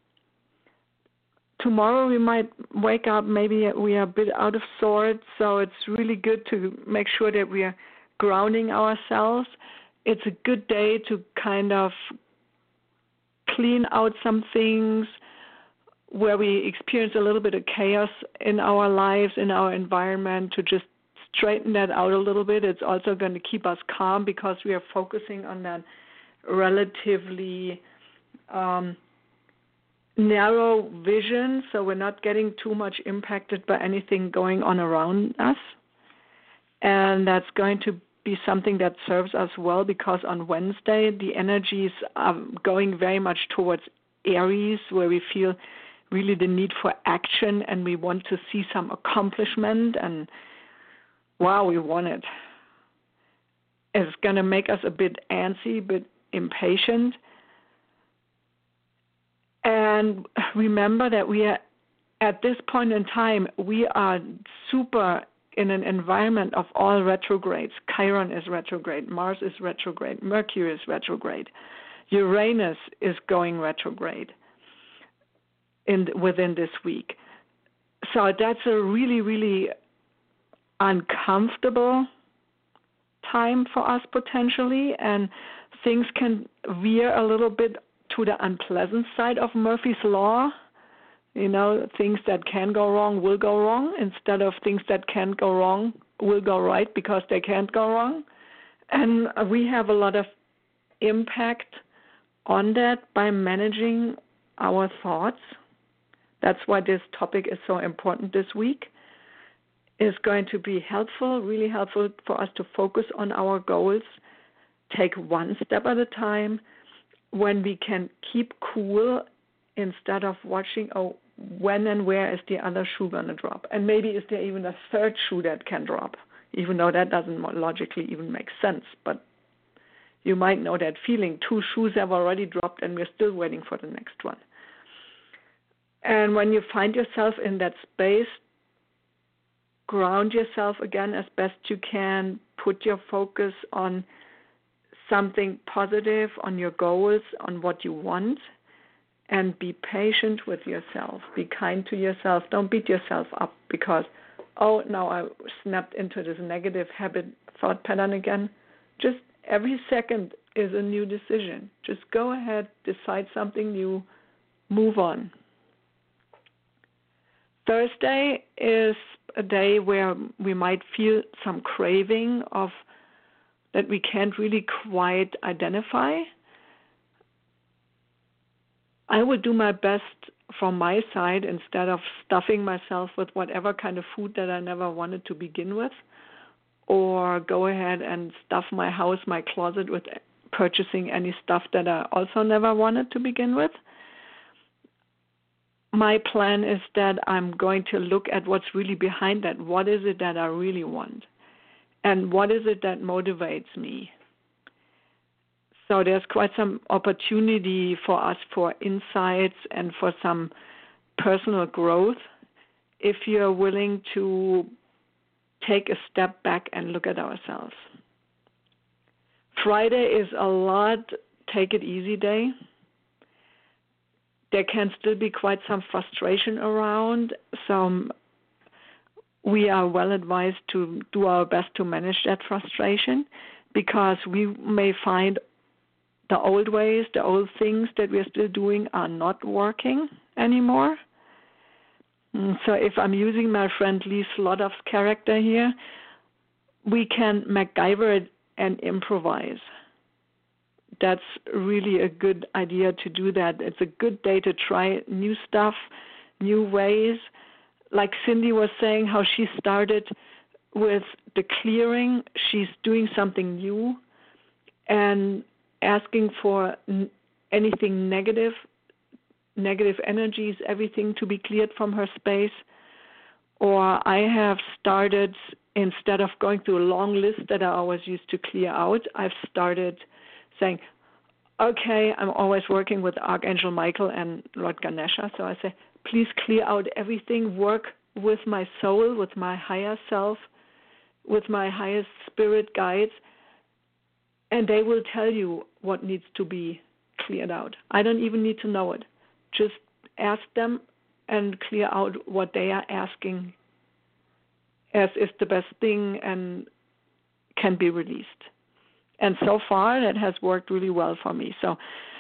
Tomorrow we might wake up, maybe we are a bit out of sorts, so it's really good to make sure that we are grounding ourselves. It's a good day to kind of clean out some things where we experience a little bit of chaos in our lives, in our environment, to just straighten that out a little bit. It's also going to keep us calm because we are focusing on that relatively um, narrow vision, so we're not getting too much impacted by anything going on around us. And that's going to be something that serves us well because on Wednesday the energies are going very much towards Aries, where we feel really the need for action and we want to see some accomplishment, and wow, we want it. It's going to make us a bit antsy, a bit impatient. And remember that we are, at this point in time, we are super in an environment of all retrogrades. Chiron is retrograde, Mars is retrograde, Mercury is retrograde, Uranus is going retrograde in within this week. So that's a really, really uncomfortable time for us potentially, and things can veer a little bit to the unpleasant side of Murphy's Law. You know, things that can go wrong will go wrong instead of things that can't go wrong will go right because they can't go wrong. And we have a lot of impact on that by managing our thoughts. That's why this topic is so important this week. It's going to be helpful, really helpful for us to focus on our goals, take one step at a time, when we can keep cool instead of watching, oh, when and where is the other shoe going to drop? And maybe is there even a third shoe that can drop, even though that doesn't logically even make sense. But you might know that feeling. Two shoes have already dropped and we're still waiting for the next one. And when you find yourself in that space, ground yourself again as best you can. Put your focus on something positive, on your goals, on what you want, and be patient with yourself. Be kind to yourself. Don't beat yourself up because, oh, now I snapped into this negative habit thought pattern again. Just every second is a new decision. Just go ahead, decide something new, move on. Thursday is a day where we might feel some craving of that we can't really quite identify. I would do my best from my side instead of stuffing myself with whatever kind of food that I never wanted to begin with, or go ahead and stuff my house, my closet with purchasing any stuff that I also never wanted to begin with. My plan is that I'm going to look at what's really behind that. What is it that I really want? And what is it that motivates me? So there's quite some opportunity for us for insights and for some personal growth if you're willing to take a step back and look at ourselves. Friday is a lot take it easy day. There can still be quite some frustration around, so we are well advised to do our best to manage that frustration because we may find the old ways, the old things that we're still doing are not working anymore. So if I'm using my friend Lee Slotov's character here, we can MacGyver it and improvise. That's really a good idea to do that. It's a good day to try new stuff, new ways. Like Cindy was saying, how she started with the clearing. She's doing something new and asking for n- anything negative, negative energies, everything to be cleared from her space. Or I have started instead of going through a long list that I always used to clear out, I've started saying, okay, I'm always working with Archangel Michael and Lord Ganesha, so I say, please clear out everything, work with my soul, with my higher self, with my highest spirit guides, and they will tell you what needs to be cleared out. I don't even need to know it. Just ask them and clear out what they are asking as is the best thing and can be released. And so far, that has worked really well for me. So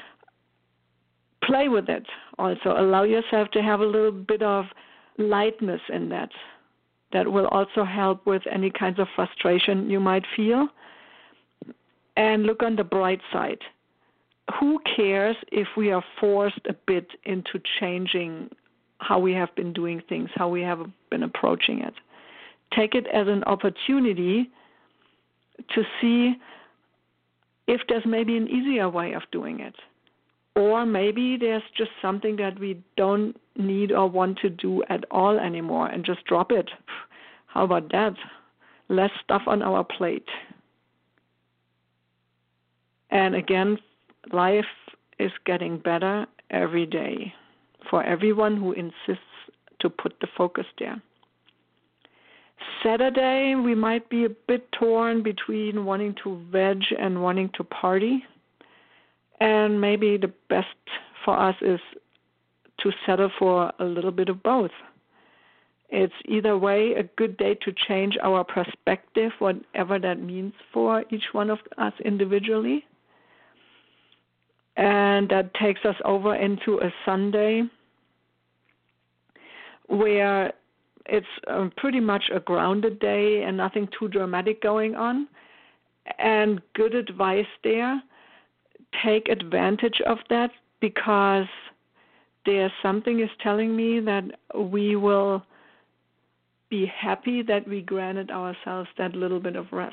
play with it also. Allow yourself to have a little bit of lightness in that. That will also help with any kinds of frustration you might feel. And look on the bright side. Who cares if we are forced a bit into changing how we have been doing things, how we have been approaching it? Take it as an opportunity to see if there's maybe an easier way of doing it. Or maybe there's just something that we don't need or want to do at all anymore and just drop it. How about that? Less stuff on our plate. And again, life is getting better every day for everyone who insists to put the focus there. Saturday, we might be a bit torn between wanting to veg and wanting to party. And maybe the best for us is to settle for a little bit of both. It's either way a good day to change our perspective, whatever that means for each one of us individually. And that takes us over into a Sunday where it's um, pretty much a grounded day and nothing too dramatic going on. And good advice there. Take advantage of that because there's something is telling me that we will be happy that we granted ourselves that little bit of rest.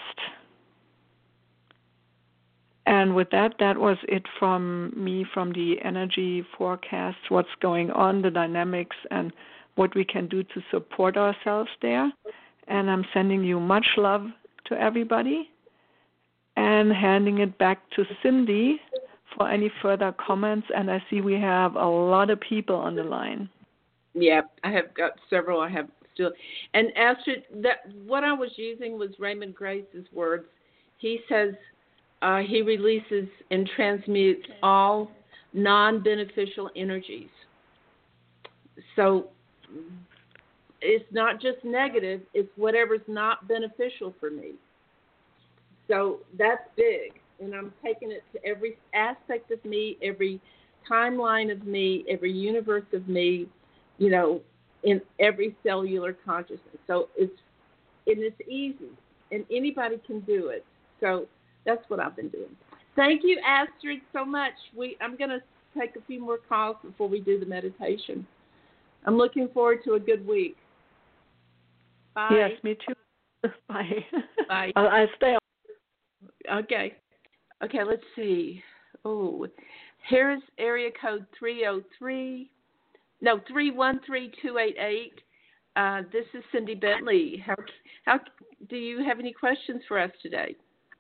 And with that, that was it from me, from the energy forecast, what's going on, the dynamics, and what we can do to support ourselves there. And I'm sending you much love to everybody and handing it back to Cindy for any further comments. And I see we have a lot of people on the line. Yeah, I have got several. I have still. And Astrid, that what I was using was Raymond Grace's words. He says uh, he releases and transmutes all non-beneficial energies. So it's not just negative, it's whatever's not beneficial for me. So that's big. And I'm taking it to every aspect of me, every timeline of me, every universe of me, you know, in every cellular consciousness. So it's and it's easy, and anybody can do it. So that's what I've been doing. Thank you, Astrid, so much. We I'm going to take a few more calls before we do the meditation. I'm looking forward to a good week. Bye. Yes, me too. Bye. Bye. I'll, I'll stay on. Okay. Okay, let's see. Oh, here's area code three oh three. No, three one three two eight eight. Uh, this is Cindy Bentley. How, how do you have any questions for us today?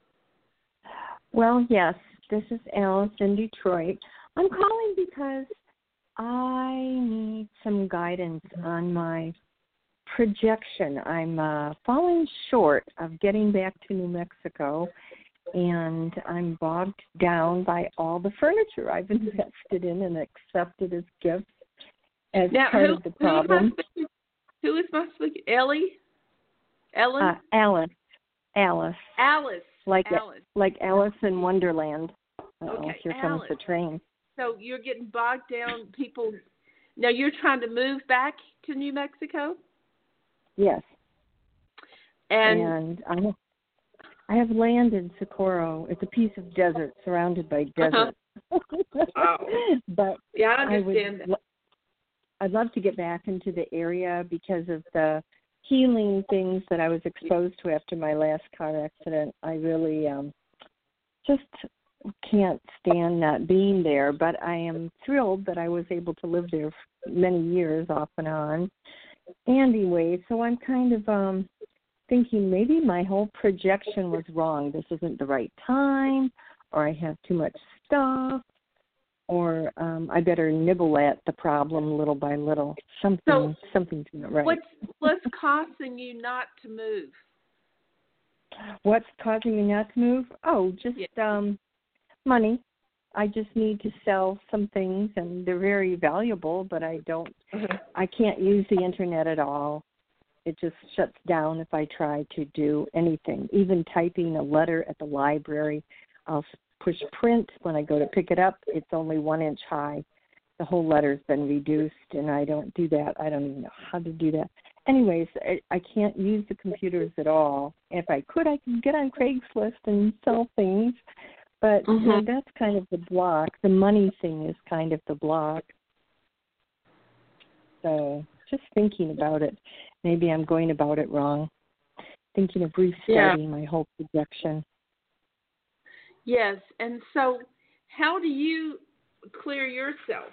Well, yes. This is Alice in Detroit. I'm calling because I need some guidance on my projection. I'm uh, falling short of getting back to New Mexico, and I'm bogged down by all the furniture I've invested in and accepted as gifts as now, part who, of the problem. Who is my speaker? Ellie? Ellen? Uh, Alice. Alice. Alice. Like Alice. like Alice in Wonderland. Uh-oh, okay, here Alice. comes the train. So you're getting bogged down. People, now you're trying to move back to New Mexico? Yes. And, and I have, I have land in Socorro. It's a piece of desert surrounded by desert. Wow. But yeah, I understand I would, that. I'd love to get back into the area because of the healing things that I was exposed to after my last car accident. I really um, just can't stand not being there, but I am thrilled that I was able to live there for many years off and on. Anyway, so I'm kind of um, thinking maybe my whole projection was wrong. This isn't the right time, or I have too much stuff, or um, I better nibble at the problem little by little. Something, so something's not right. What's what's causing you not to move? What's causing me not to move? Oh, just yeah. um, money. I just need to sell some things, and they're very valuable, but I don't, mm-hmm. I can't use the internet at all. It just shuts down if I try to do anything. Even typing a letter at the library, I'll push print. When I go to pick it up, it's only one inch high. The whole letter's been reduced, and I don't do that. I don't even know how to do that. Anyways, I, I can't use the computers at all. If I could, I could get on Craigslist and sell things. But mm-hmm. you know, that's kind of the block. The money thing is kind of the block. So just thinking about it. Maybe I'm going about it wrong. Thinking of restarting yeah. my whole projection. Yes, and so how do you clear yourself?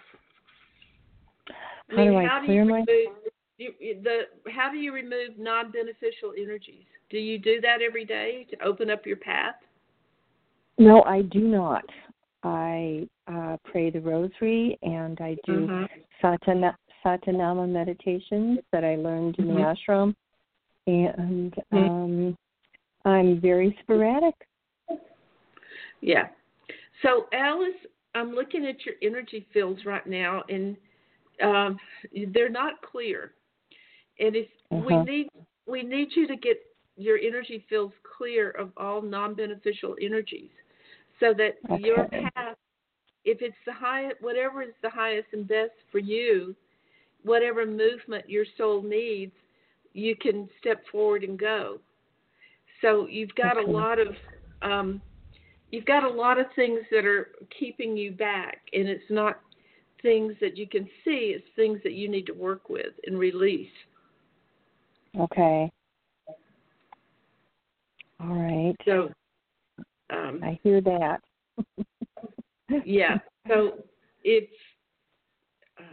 I how mean, do I how clear do you myself? You, the, how do you remove non-beneficial energies? Do you do that every day to open up your path? No, I do not. I uh, pray the rosary, and I do mm-hmm. satana, satanama meditations that I learned in mm-hmm. the ashram, and mm-hmm. um, I'm very sporadic. Yeah. So, Alice, I'm looking at your energy fields right now, and um, they're not clear. And if uh-huh. we need we need you to get your energy fields clear of all non-beneficial energies, so that okay. your path, if it's the highest, whatever is the highest and best for you, whatever movement your soul needs, you can step forward and go. So you've got okay. a lot of um, you've got a lot of things that are keeping you back, and it's not things that you can see; it's things that you need to work with and release. Okay. All right. So um, I hear that. yeah. So if uh,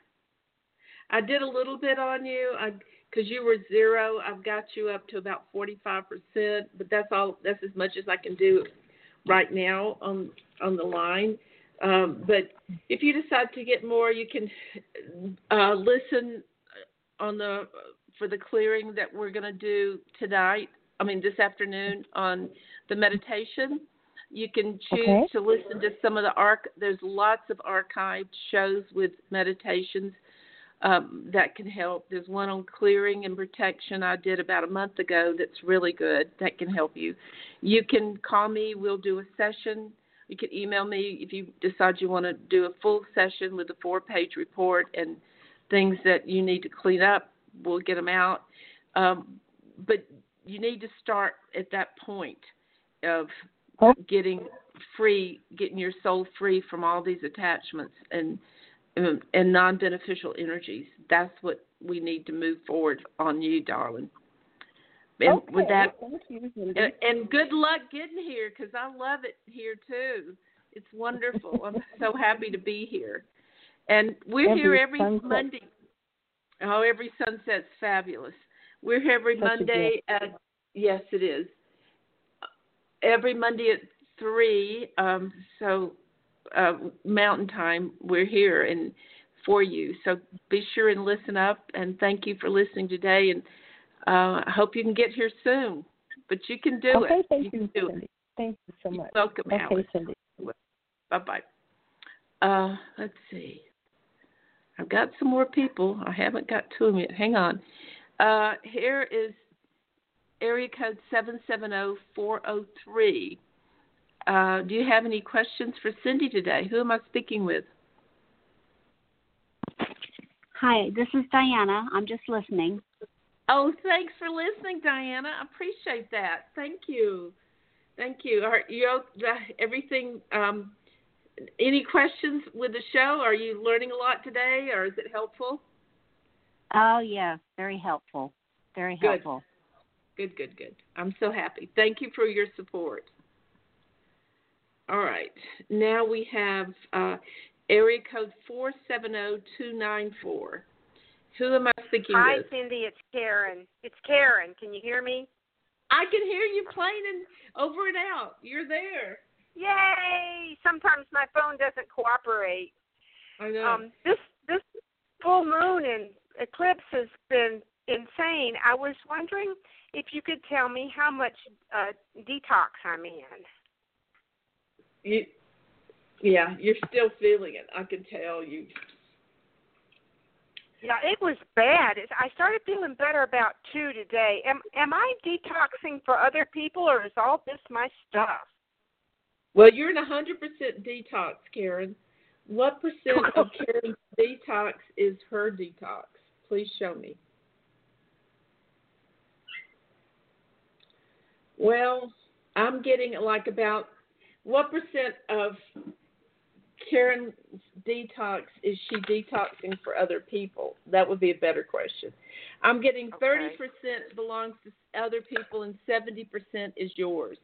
I did a little bit on you, I because you were zero, I've got you up to about forty-five percent, but that's all. That's as much as I can do right now on on the line. Um, but if you decide to get more, you can uh, listen on the for the clearing that we're going to do tonight. I mean, this afternoon on the meditation. You can choose okay. to listen to some of the arc. There's lots of archived shows with meditations um, that can help. There's one on clearing and protection I did about a month ago that's really good. That can help you. You can call me. We'll do a session. You can email me if you decide you want to do a full session with a four-page report and things that you need to clean up. We'll get them out. Um, but you need to start at that point of oh. getting free, getting your soul free from all these attachments and and non-beneficial energies. That's what we need to move forward on you, darling. And okay. with that, Thank you, and, and good luck getting here, because I love it here too. It's wonderful. I'm so happy to be here. And we're every here every sunset. Monday. Oh, every sunset's fabulous. We're here every Such Monday at, yes, it is. Every Monday at three, um, so uh, Mountain Time, we're here and for you. So be sure and listen up, and thank you for listening today. And uh, I hope you can get here soon, but you can do okay, it. Thank you, you, can do Cindy. it. Thank you so much. You're welcome, okay, Alice. Cindy. Bye-bye. Uh, let's see. I've got some more people. I haven't got to them yet. Hang on. Uh, here is area code seven seven zero four zero three. Uh, do you have any questions for Cindy today? Who am I speaking with? Hi, this is Diana. I'm just listening. Oh, thanks for listening, Diana. I appreciate that. Thank you. Thank you. Are you everything? Um, any questions with the show? Are you learning a lot today, or is it helpful? Oh, yeah, very helpful. Very good. helpful. Good, good, good. I'm so happy. Thank you for your support. All right. Now we have uh, area code four seven zero two nine four. Who am I speaking Hi, with? Cindy. It's Karen. It's Karen. Can you hear me? I can hear you playing and over and out. You're there. Yay! Sometimes my phone doesn't cooperate. I know. Um, this this full moon and eclipse has been insane. I was wondering if you could tell me how much uh, detox I'm in. You, yeah, you're still feeling it. I can tell you. Yeah, it was bad. It's, I started feeling better about two today. Am am I detoxing for other people, or is all this my stuff? Well, you're in a hundred percent detox, Karen. What percent of Karen's detox is her detox? Please show me. Well, I'm getting like about what percent of Karen's detox is she detoxing for other people? That would be a better question. I'm getting Okay. thirty percent belongs to other people and seventy percent is yours.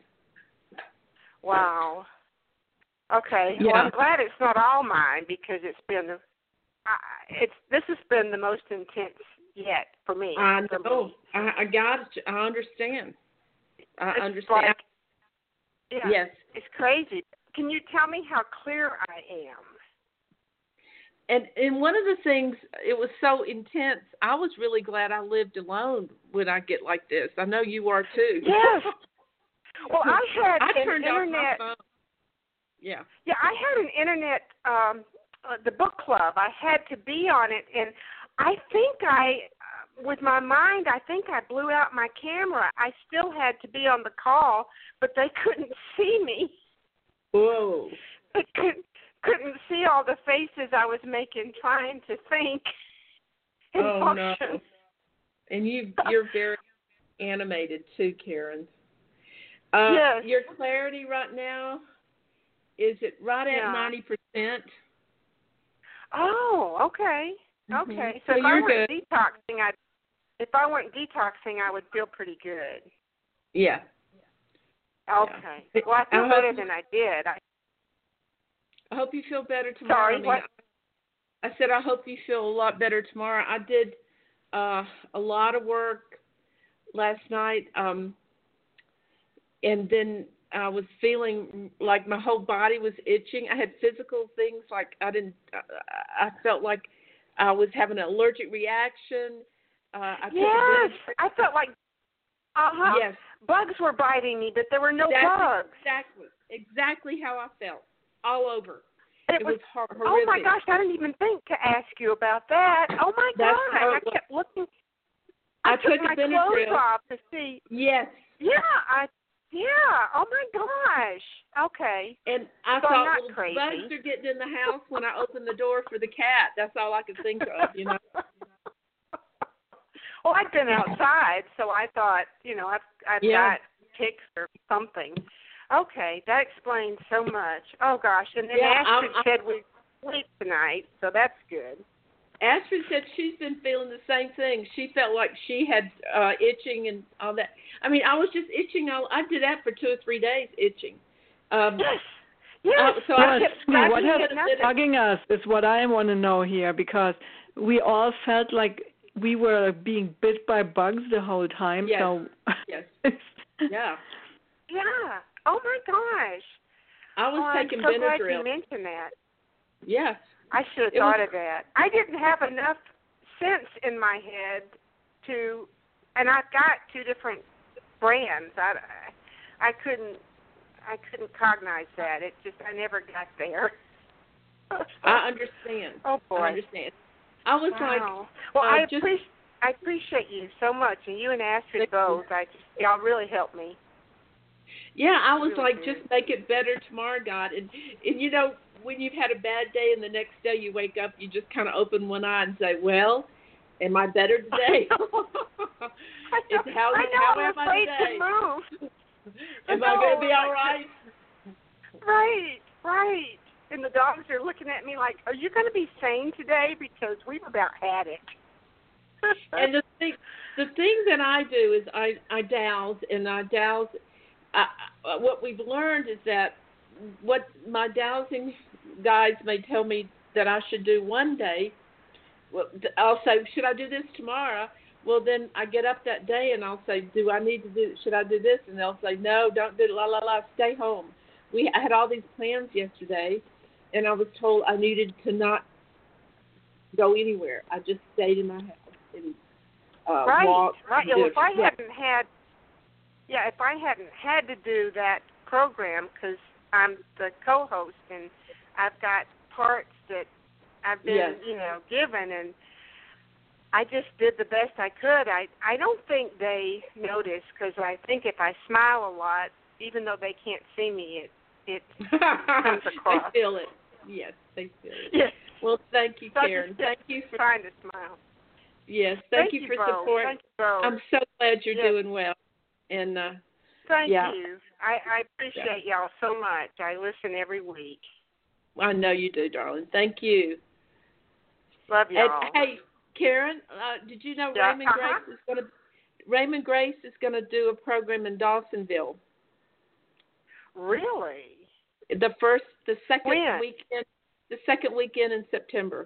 Wow. Okay. Yeah. Well, I'm glad it's not all mine because it's been, uh, it's this has been the most intense yet for me. I for know. me. I, I got it. I understand. I It's understand. like- yeah, Yes. It's crazy. Can you tell me how clear I am? And and one of the things, it was so intense. I was really glad I lived alone when I get like this. I know you are too. Yes. Well, I had I an turned internet. off my phone. Yeah. Yeah, I had an internet, um, uh, the book club. I had to be on it, and I think I, uh, with my mind, I think I blew out my camera. I still had to be on the call, but they couldn't see me. Whoa. They couldn't, couldn't see all the faces I was making trying to think and Oh function. no. And you you're very animated too, Karen. Uh, Yes. Your clarity right now, is it right at Yeah. ninety percent? Oh, okay. Mhm. Okay. So So, if I you're weren't good. detoxing, I if I weren't detoxing, I would feel pretty good. Yeah. Okay. Yeah. Well, I feel I better hope- than I did. I, I hope you feel better tomorrow. sorry, I mean, what? I said I hope you feel a lot better tomorrow. I did uh, a lot of work last night, um, and then I was feeling like my whole body was itching. I had physical things like I didn't. I felt like I was having an allergic reaction. Uh, I took a Yes, bit- I felt like uh huh. Yes. Bugs were biting me, but there were no That's bugs. Exactly, exactly how I felt, all over. It, It was, was hor- oh my horrific. gosh, I didn't even think to ask you about that. Oh my That's gosh, how I it was. kept looking. I took took a my Benadryl. clothes off to see. Yes. Yeah, I. Yeah. Oh my gosh. Okay. And I So I'm thought, not well, crazy. bugs are getting in the house when I open the door for the cat. That's all I could think of, you know. Well, I've been outside, so I thought, you know, I've I've Yeah. got ticks or something. Okay, that explains so much. Oh gosh, and then Yeah, Astrid I'm- said we sleep tonight, so that's good. Astrid said she's been feeling the same thing. She felt like she had uh, itching and all that. I mean, I was just itching. All I did that for two or three days, itching. Um, Yes. Yes. Uh, so I Yes, kept see, what scratching has it and it- bugging us is what I want to know here, because we all felt like we were being bit by bugs the whole time. Yes. So Yes. it's- Yeah. Yeah. Oh my gosh. I was oh, taking I'm so glad Benadryl. you mentioned that. Yes. I should have It thought was- of that. I didn't have enough sense in my head to, and I've got two different brands. I, I couldn't, I couldn't cognize that. It just, I never got there. I understand. Oh boy. I understand. I was Wow. like, well, uh, I just- appreciate, I appreciate you so much, and you and Astrid both. I just, y'all really helped me. yeah, I was Really like, good. just make it better tomorrow, God. And, and you know, when you've had a bad day and the next day you wake up, you just kind of open one eye and say, well, am I better today? It's how, I know, how I'm am I afraid today? to move. Am I going to be all right? Right, right. And the dogs are looking at me like, are you going to be sane today? Because we've about had it. And the thing, the thing that I do is I, I douse, and I douse. I, I- what we've learned is that what my dowsing guides may tell me that I should do one day, well, I'll say, should I do this tomorrow? Well, then I get up that day and I'll say, do I need to do, should I do this? And they'll say, no, don't do it, la, la, la, stay home. We I had all these plans yesterday, and I was told I needed to not go anywhere. I just stayed in my house and uh, right, walked. right. And Well, if I yeah. hadn't had, yeah, if I hadn't had to do that program, because I'm the co-host and I've got parts that I've been, yes. you know, given, and I just did the best I could. I I don't think they notice, because I think if I smile a lot, even though they can't see me, it it comes across. They feel it. Yes, they feel it. Yes. Well, thank you, So Karen. Thank you for trying to smile. Yes, thank, Thank you you for both. support. Thank you both. I'm so glad you're Yes. doing well. And uh, Thank yeah. you. I, I appreciate y'all so much. I listen every week. I know you do, darling. Thank you. Love y'all. And, hey, Karen, uh, did you know Yeah. Raymond Uh-huh. Grace is going to Raymond Grace is going to do a program in Dawsonville? Really? The first, the second When? weekend, the second weekend in September.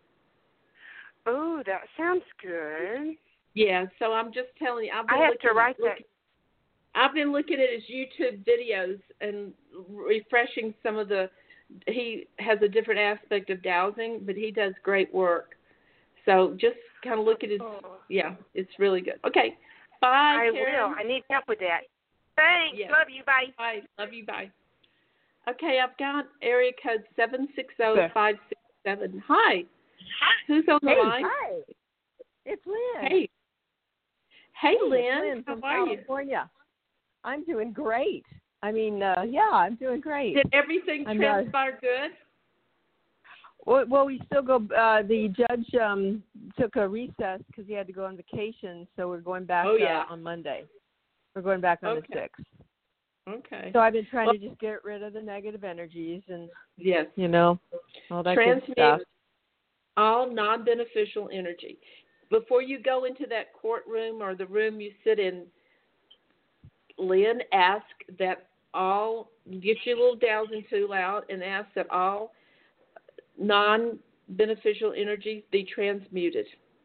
Oh, that sounds good. Yeah, so I'm just telling you, I've been I have looking, to write looking, that. I've been looking at his YouTube videos and refreshing some of the. He has a different aspect of dowsing, but he does great work. So just kind of look at his. Oh. Yeah, it's really good. Okay, bye, I Karen. will. I need help with that. Thanks. Yeah. Love you. Bye. Bye. Love you. Bye. Okay, I've got area code seven six zero five six seven. Hi. Who's on the hey, line? Hi. It's Lynn. Hey. Hey, Hey, Lynn. it's Lynn How from are you? California. I'm doing great. I mean, uh, yeah, I'm doing great. Did everything I'm, transpire uh, good? Well, well, we still go. Uh, the judge um, took a recess because he had to go on vacation, so we're going back Oh, yeah. uh, on Monday. We're going back on Okay. the sixth. Okay. So I've been trying Well, to just get rid of the negative energies and, yes. you know, all that good Transmute stuff. all non-beneficial energy. Before you go into that courtroom or the room you sit in, Lynn, ask that all, get your little dowsing tool out and ask that all non-beneficial energies be transmuted.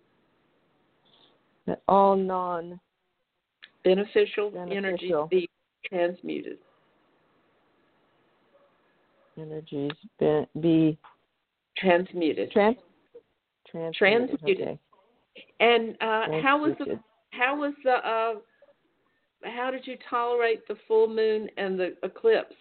That all non Beneficial, Beneficial. energies be transmuted. energies be, be Transmuted. trans transmuted. Transmuted. Okay. And uh, how was the Transmuted. how was the uh, how did you tolerate the full moon and the eclipse?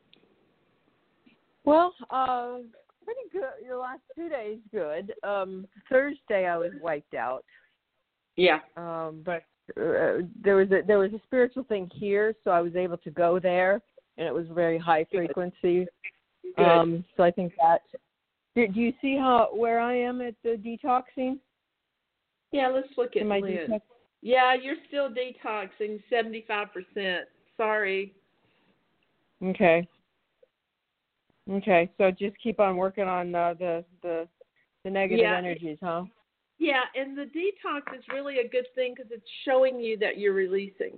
Well, uh, pretty good. The last two days, good. Um, Thursday, I was wiped out. Yeah. Um, but uh, there was a there was a spiritual thing here, so I was able to go there, and it was very high frequency. Good. Um, so I think that. Do, do you see how where I am at the detoxing? Yeah, let's look at Am I Lynn. detox- Yeah, you're still detoxing seventy-five percent. Sorry. Okay. Okay, so just keep on working on uh, the the the negative Yeah. energies, huh? Yeah, and the detox is really a good thing because it's showing you that you're releasing.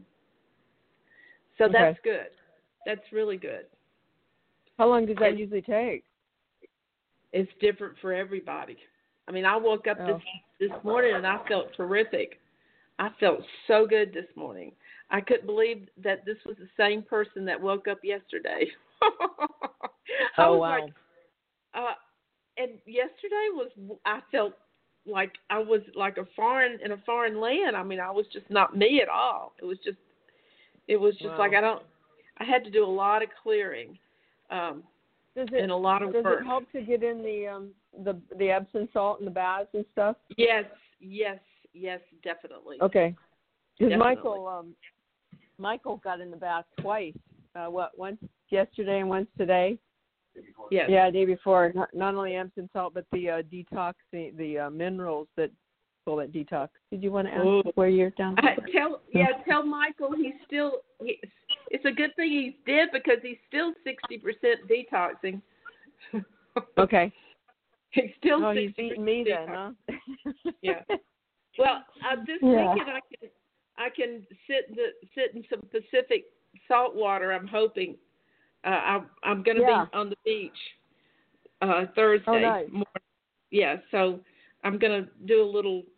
So Okay. that's good. That's really good. How long does that And- usually take? It's different for everybody. I mean, I woke up Oh. this this morning and I felt terrific. I felt so good this morning. I couldn't believe that this was the same person that woke up yesterday. I Oh was wow. like, uh, and yesterday was I felt like I was like a foreign in a foreign land. I mean, I was just not me at all. It was just, it was just Wow. like I don't. I had to do a lot of clearing. Um, Does it and a lot of does work. it help to get in the um the the Epsom salt and the baths and stuff? Yes, yes, yes, definitely. Okay. Because Definitely. Michael um Michael got in the bath twice. Uh, what once yesterday and once today. Yes. Yeah, day before. Not, not only Epsom salt, but the uh, detox, the, the uh, minerals that call that detox. Did you want to ask Ooh. where you're down? I, tell yeah, tell Michael he's still. He, it's a good thing he's dead because he's still sixty percent detoxing. Okay. He's still. Oh, he's sixty percent beating me then, detox. huh? Yeah. Well, uh, this Yeah. weekend I can I can sit in the sit in some Pacific salt water. I'm hoping. Uh, I, I'm going to Yeah. be on the beach uh, Thursday. Oh, nice. morning. Yeah, so I'm going to do a little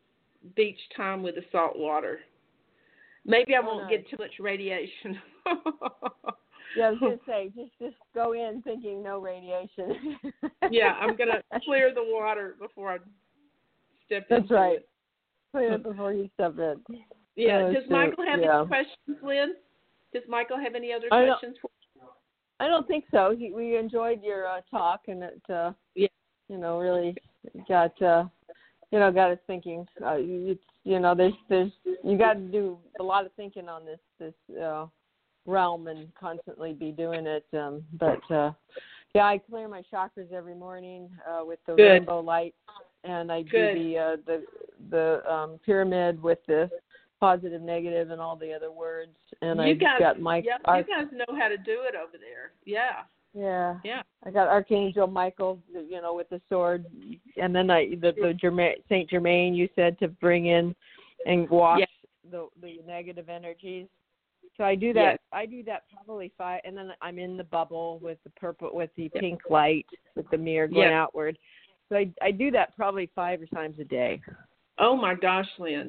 beach time with the salt water. Maybe I Oh, won't nice. get too much radiation. Yeah, I was gonna say just just go in thinking no radiation. Yeah, I'm gonna clear the water before I step That's into right. it. Clear it before you step in. Yeah. Oh, Does shoot. Michael have yeah. any questions, Lynn? Does Michael have any other I don't- questions for I don't think so. He, we enjoyed your uh, talk, and it, uh, yeah. you know, really got, uh, you know, got us thinking. Uh, it's, you know, there's, there's, you got to do a lot of thinking on this, this uh, realm, and constantly be doing it. Um, but uh, yeah, I clear my chakras every morning uh, with the Good. rainbow light, and I do Good. the uh, the the um, pyramid with the positive, negative, and all the other words. And you I guys, got my yeah, arch- you guys know how to do it over there. Yeah. yeah. Yeah. I got Archangel Michael, you know, with the sword, and then I the the Germain, Saint Germain you said to bring in and wash Yeah. the the negative energies. So I do that. Yes. I do that probably five, and then I'm in the bubble with the purple, with the pink light, with the mirror going Yes. outward. So I I do that probably five or times a day. Oh my gosh, Lynn.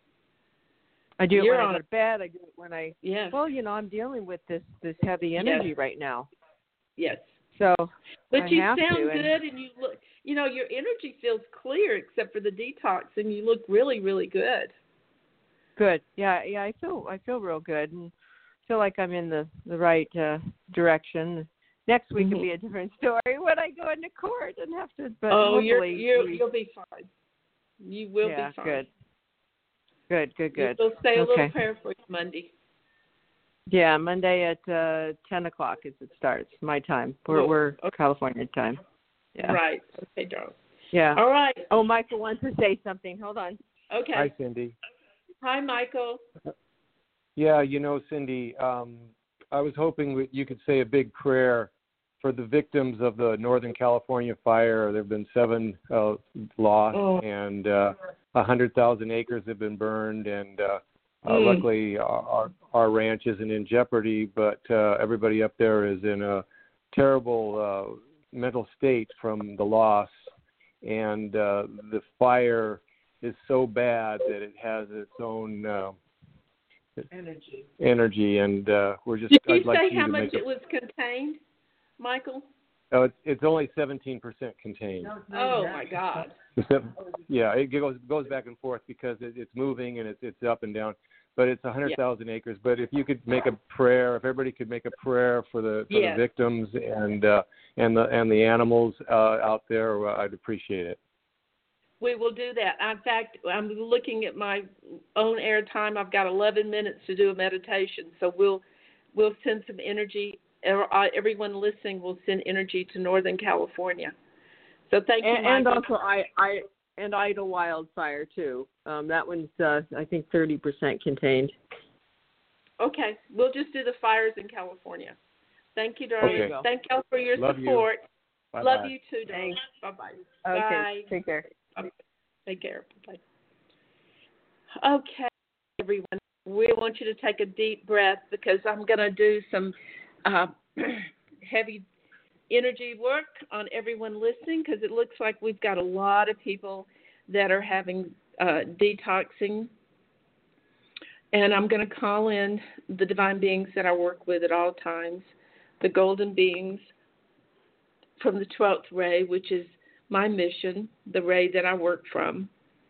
I do it You're when I on go a- to bed. I do it when I. Yeah. Well, you know, I'm dealing with this this heavy energy Yes. right now. Yes. So. But I you have sound to, and- good, and you look. You know, your energy feels clear except for the detox, and you look really, really good. Good. Yeah, yeah, I feel I feel real good, and feel like I'm in the the right uh, direction. Next week Mhm. will be a different story when I go into court and have to. But oh, you're, hopefully you're, we- you'll be fine. You will yeah, be fine. good. Good, good, good. We'll say a okay. little prayer for you Monday. Yeah, Monday at uh, ten o'clock as it starts. My time. We're Cool. we're Okay. California time. Yeah. Right. Okay, darling. Yeah. All right. Oh, Michael wants to say something. Hold on. Okay. Hi, Cindy. Hi, Michael. Yeah, you know, Cindy, um, I was hoping that you could say a big prayer for the victims of the Northern California fire. There have been seven uh, lost, Oh. and uh, one hundred thousand acres have been burned. And uh, uh, Mm. luckily, our, our ranch isn't in jeopardy, but uh, everybody up there is in a terrible uh, mental state from the loss. And uh, the fire is so bad that it has its own uh, energy. Energy, and uh, we're just. Did you I'd like say you how to much make a, it was contained, Michael? Oh, it's, it's only seventeen percent contained. Oh my God. Except, yeah, it goes goes back and forth because it, it's moving and it's it's up and down. But it's a hundred thousand acres. But if you could make a prayer, if everybody could make a prayer for the for Yes. the victims and uh, and the and the animals uh, out there, uh, I'd appreciate it. We will do that. In fact, I'm looking at my own air time. I've got eleven minutes to do a meditation, so we'll we'll send some energy. Everyone listening will send energy to Northern California. So thank you, And, and Michael. also I I and Idle Wildfire too. Um, that one's uh, I think thirty percent contained. Okay, we'll just do the fires in California. Thank you, darling. Okay. Thank y'all for your Love you. support. Bye-bye. Love you too, darling. Bye bye. Okay, Bye. take care. Okay. Take care. Bye. Okay, everyone. We want you to take a deep breath because I'm going to do some uh, heavy energy work on everyone listening because it looks like we've got a lot of people that are having uh, detoxing. And I'm going to call in the divine beings that I work with at all times, the golden beings from the twelfth ray, which is my mission, the ray that I work from.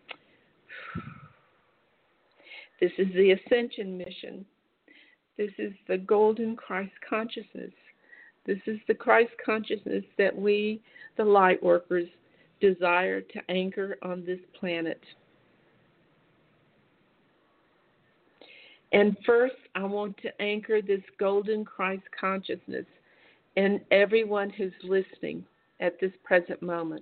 This is the ascension mission. This is the golden Christ consciousness. This is the Christ consciousness that we, the light workers, desire to anchor on this planet. And first, I want to anchor this golden Christ consciousness in everyone who's listening at this present moment.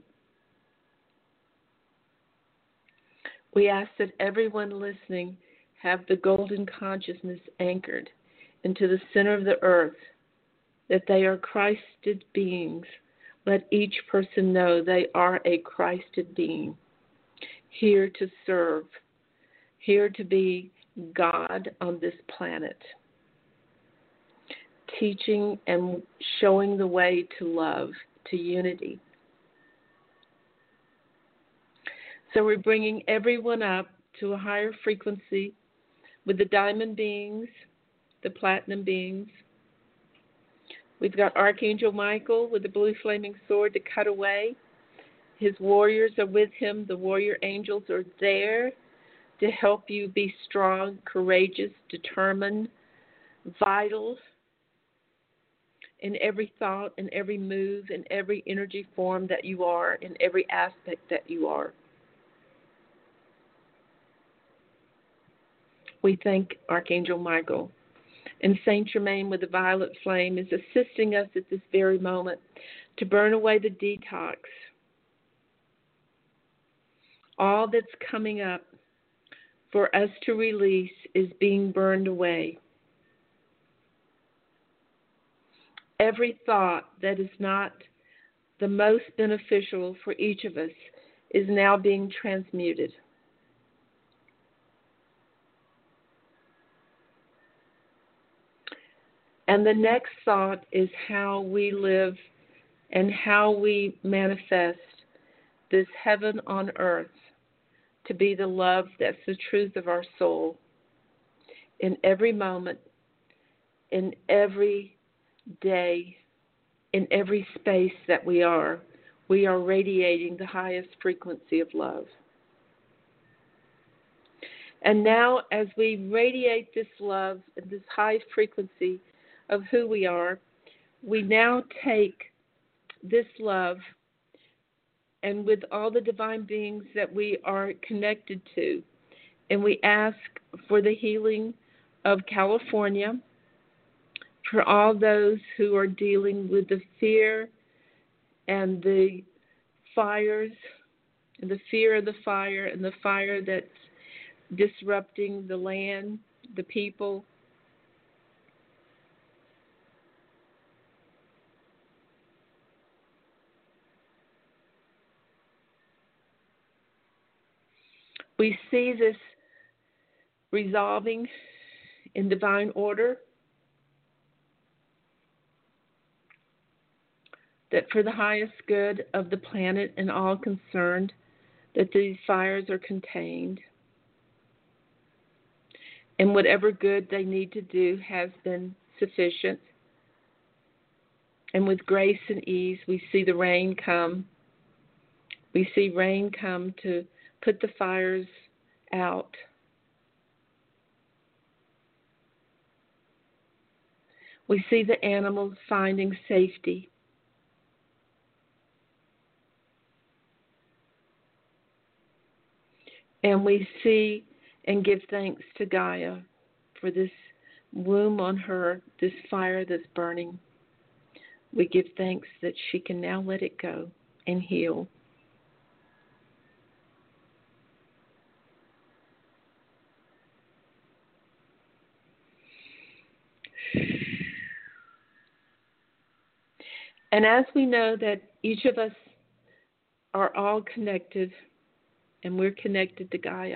We ask that everyone listening have the golden consciousness anchored into the center of the earth, that they are Christed beings. Let each person know they are a Christed being, here to serve, here to be God on this planet, teaching and showing the way to love, to unity. So we're bringing everyone up to a higher frequency with the diamond beings, the platinum beings. We've got Archangel Michael with the blue flaming sword to cut away. His warriors are with him. The warrior angels are there to help you be strong, courageous, determined, vital in every thought, in every move, in every energy form that you are, in every aspect that you are. We thank Archangel Michael. And Saint Germain with the violet flame is assisting us at this very moment to burn away the detox. All that's coming up for us to release is being burned away. Every thought that is not the most beneficial for each of us is now being transmuted. And the next thought is how we live and how we manifest this heaven on earth to be the love that's the truth of our soul. In every moment, in every day, in every space that we are, we are radiating the highest frequency of love. And now as we radiate this love and this high frequency of who we are, we now take this love and with all the divine beings that we are connected to, and we ask for the healing of California, for all those who are dealing with the fear and the fires, and the fear of the fire and the fire that's disrupting the land, the people. We see this resolving in divine order, that for the highest good of the planet and all concerned, that these fires are contained, and whatever good they need to do has been sufficient. And with grace and ease, we see the rain come. We see rain come to put the fires out. We see the animals finding safety. And we see and give thanks to Gaia for this womb on her, this fire that's burning. We give thanks that she can now let it go and heal. And as we know that each of us are all connected, and we're connected to Gaia,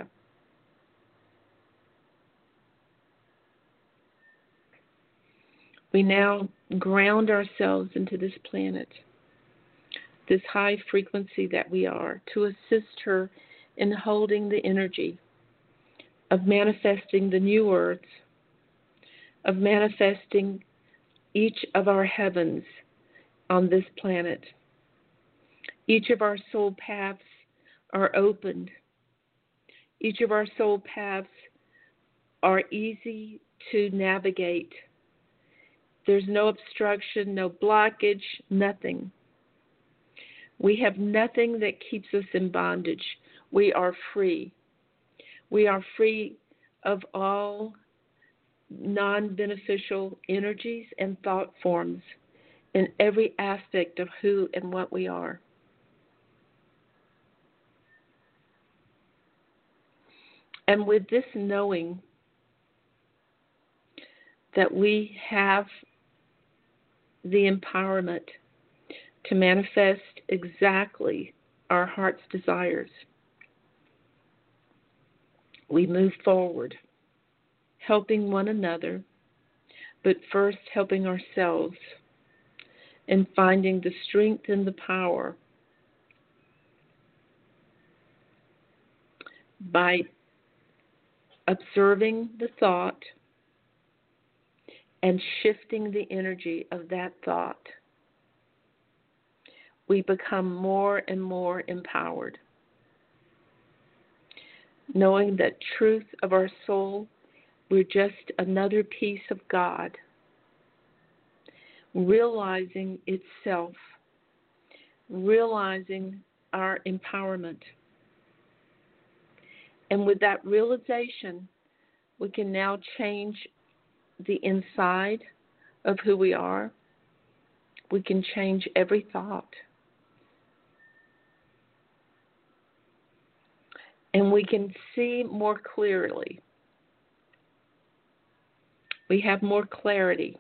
we now ground ourselves into this planet, this high frequency that we are, to assist her in holding the energy of manifesting the new earth, of manifesting each of our heavens on this planet. Each of our soul paths are opened. Each of our soul paths are easy to navigate. There's no obstruction, no blockage, nothing. We have nothing that keeps us in bondage. We are free. We are free of all non-beneficial energies and thought forms in every aspect of who and what we are. And with this knowing that we have the empowerment to manifest exactly our heart's desires, we move forward, helping one another, but first helping ourselves and finding the strength and the power by observing the thought and shifting the energy of that thought, we become more and more empowered. Knowing that truth of our soul, we're just another piece of God, realizing itself, realizing our empowerment. And with that realization, we can now change the inside of who we are. We can change every thought. And we can see more clearly. We have more clarity.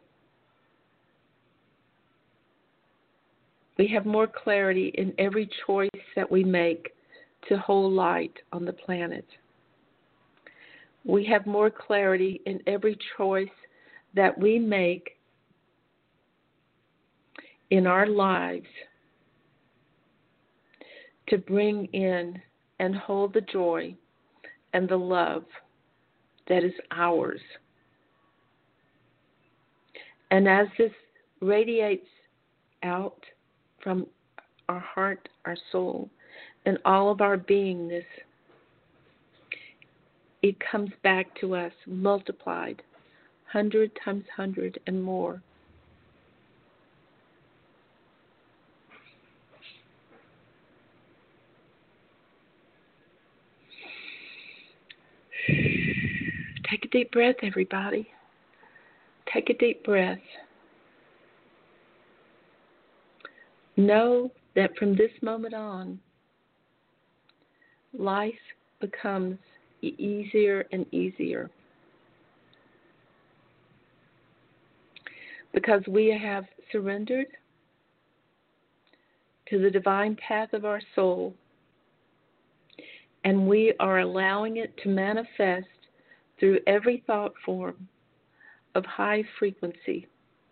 We have more clarity in every choice that we make to hold light on the planet. We have more clarity in every choice that we make in our lives to bring in and hold the joy and the love that is ours. And as this radiates out from our heart, our soul, and all of our beingness, it comes back to us multiplied, hundred times hundred and more. Take a deep breath, everybody. Take a deep breath. Know that from this moment on, life becomes easier and easier. Because we have surrendered to the divine path of our soul, and we are allowing it to manifest through every thought form of high frequency.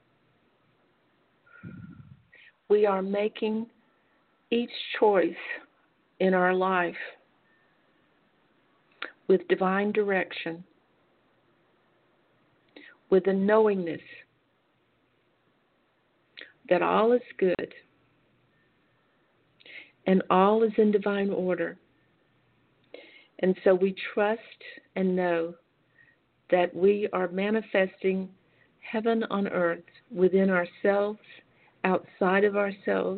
We are making each choice in our life with divine direction, with a knowingness that all is good and all is in divine order. And so we trust and know that we are manifesting heaven on earth within ourselves, outside of ourselves.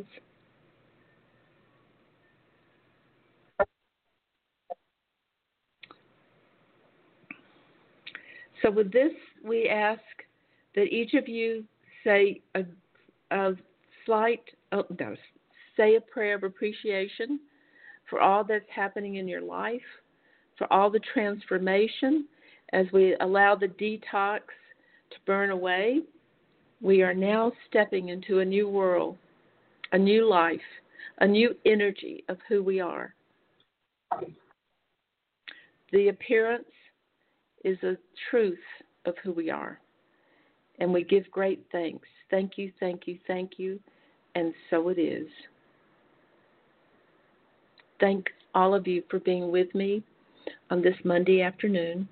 So with this, we ask that each of you say a, a slight, oh, no, say a prayer of appreciation for all that's happening in your life, for all the transformation. As we allow the detox to burn away, we are now stepping into a new world, a new life, a new energy of who we are. The appearance is a truth of who we are, and we give great thanks. Thank you, thank you, thank you, and so it is. Thank all of you for being with me on this Monday afternoon.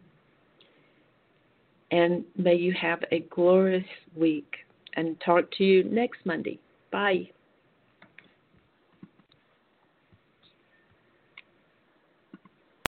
And may you have a glorious week. And talk to you next Monday. Bye.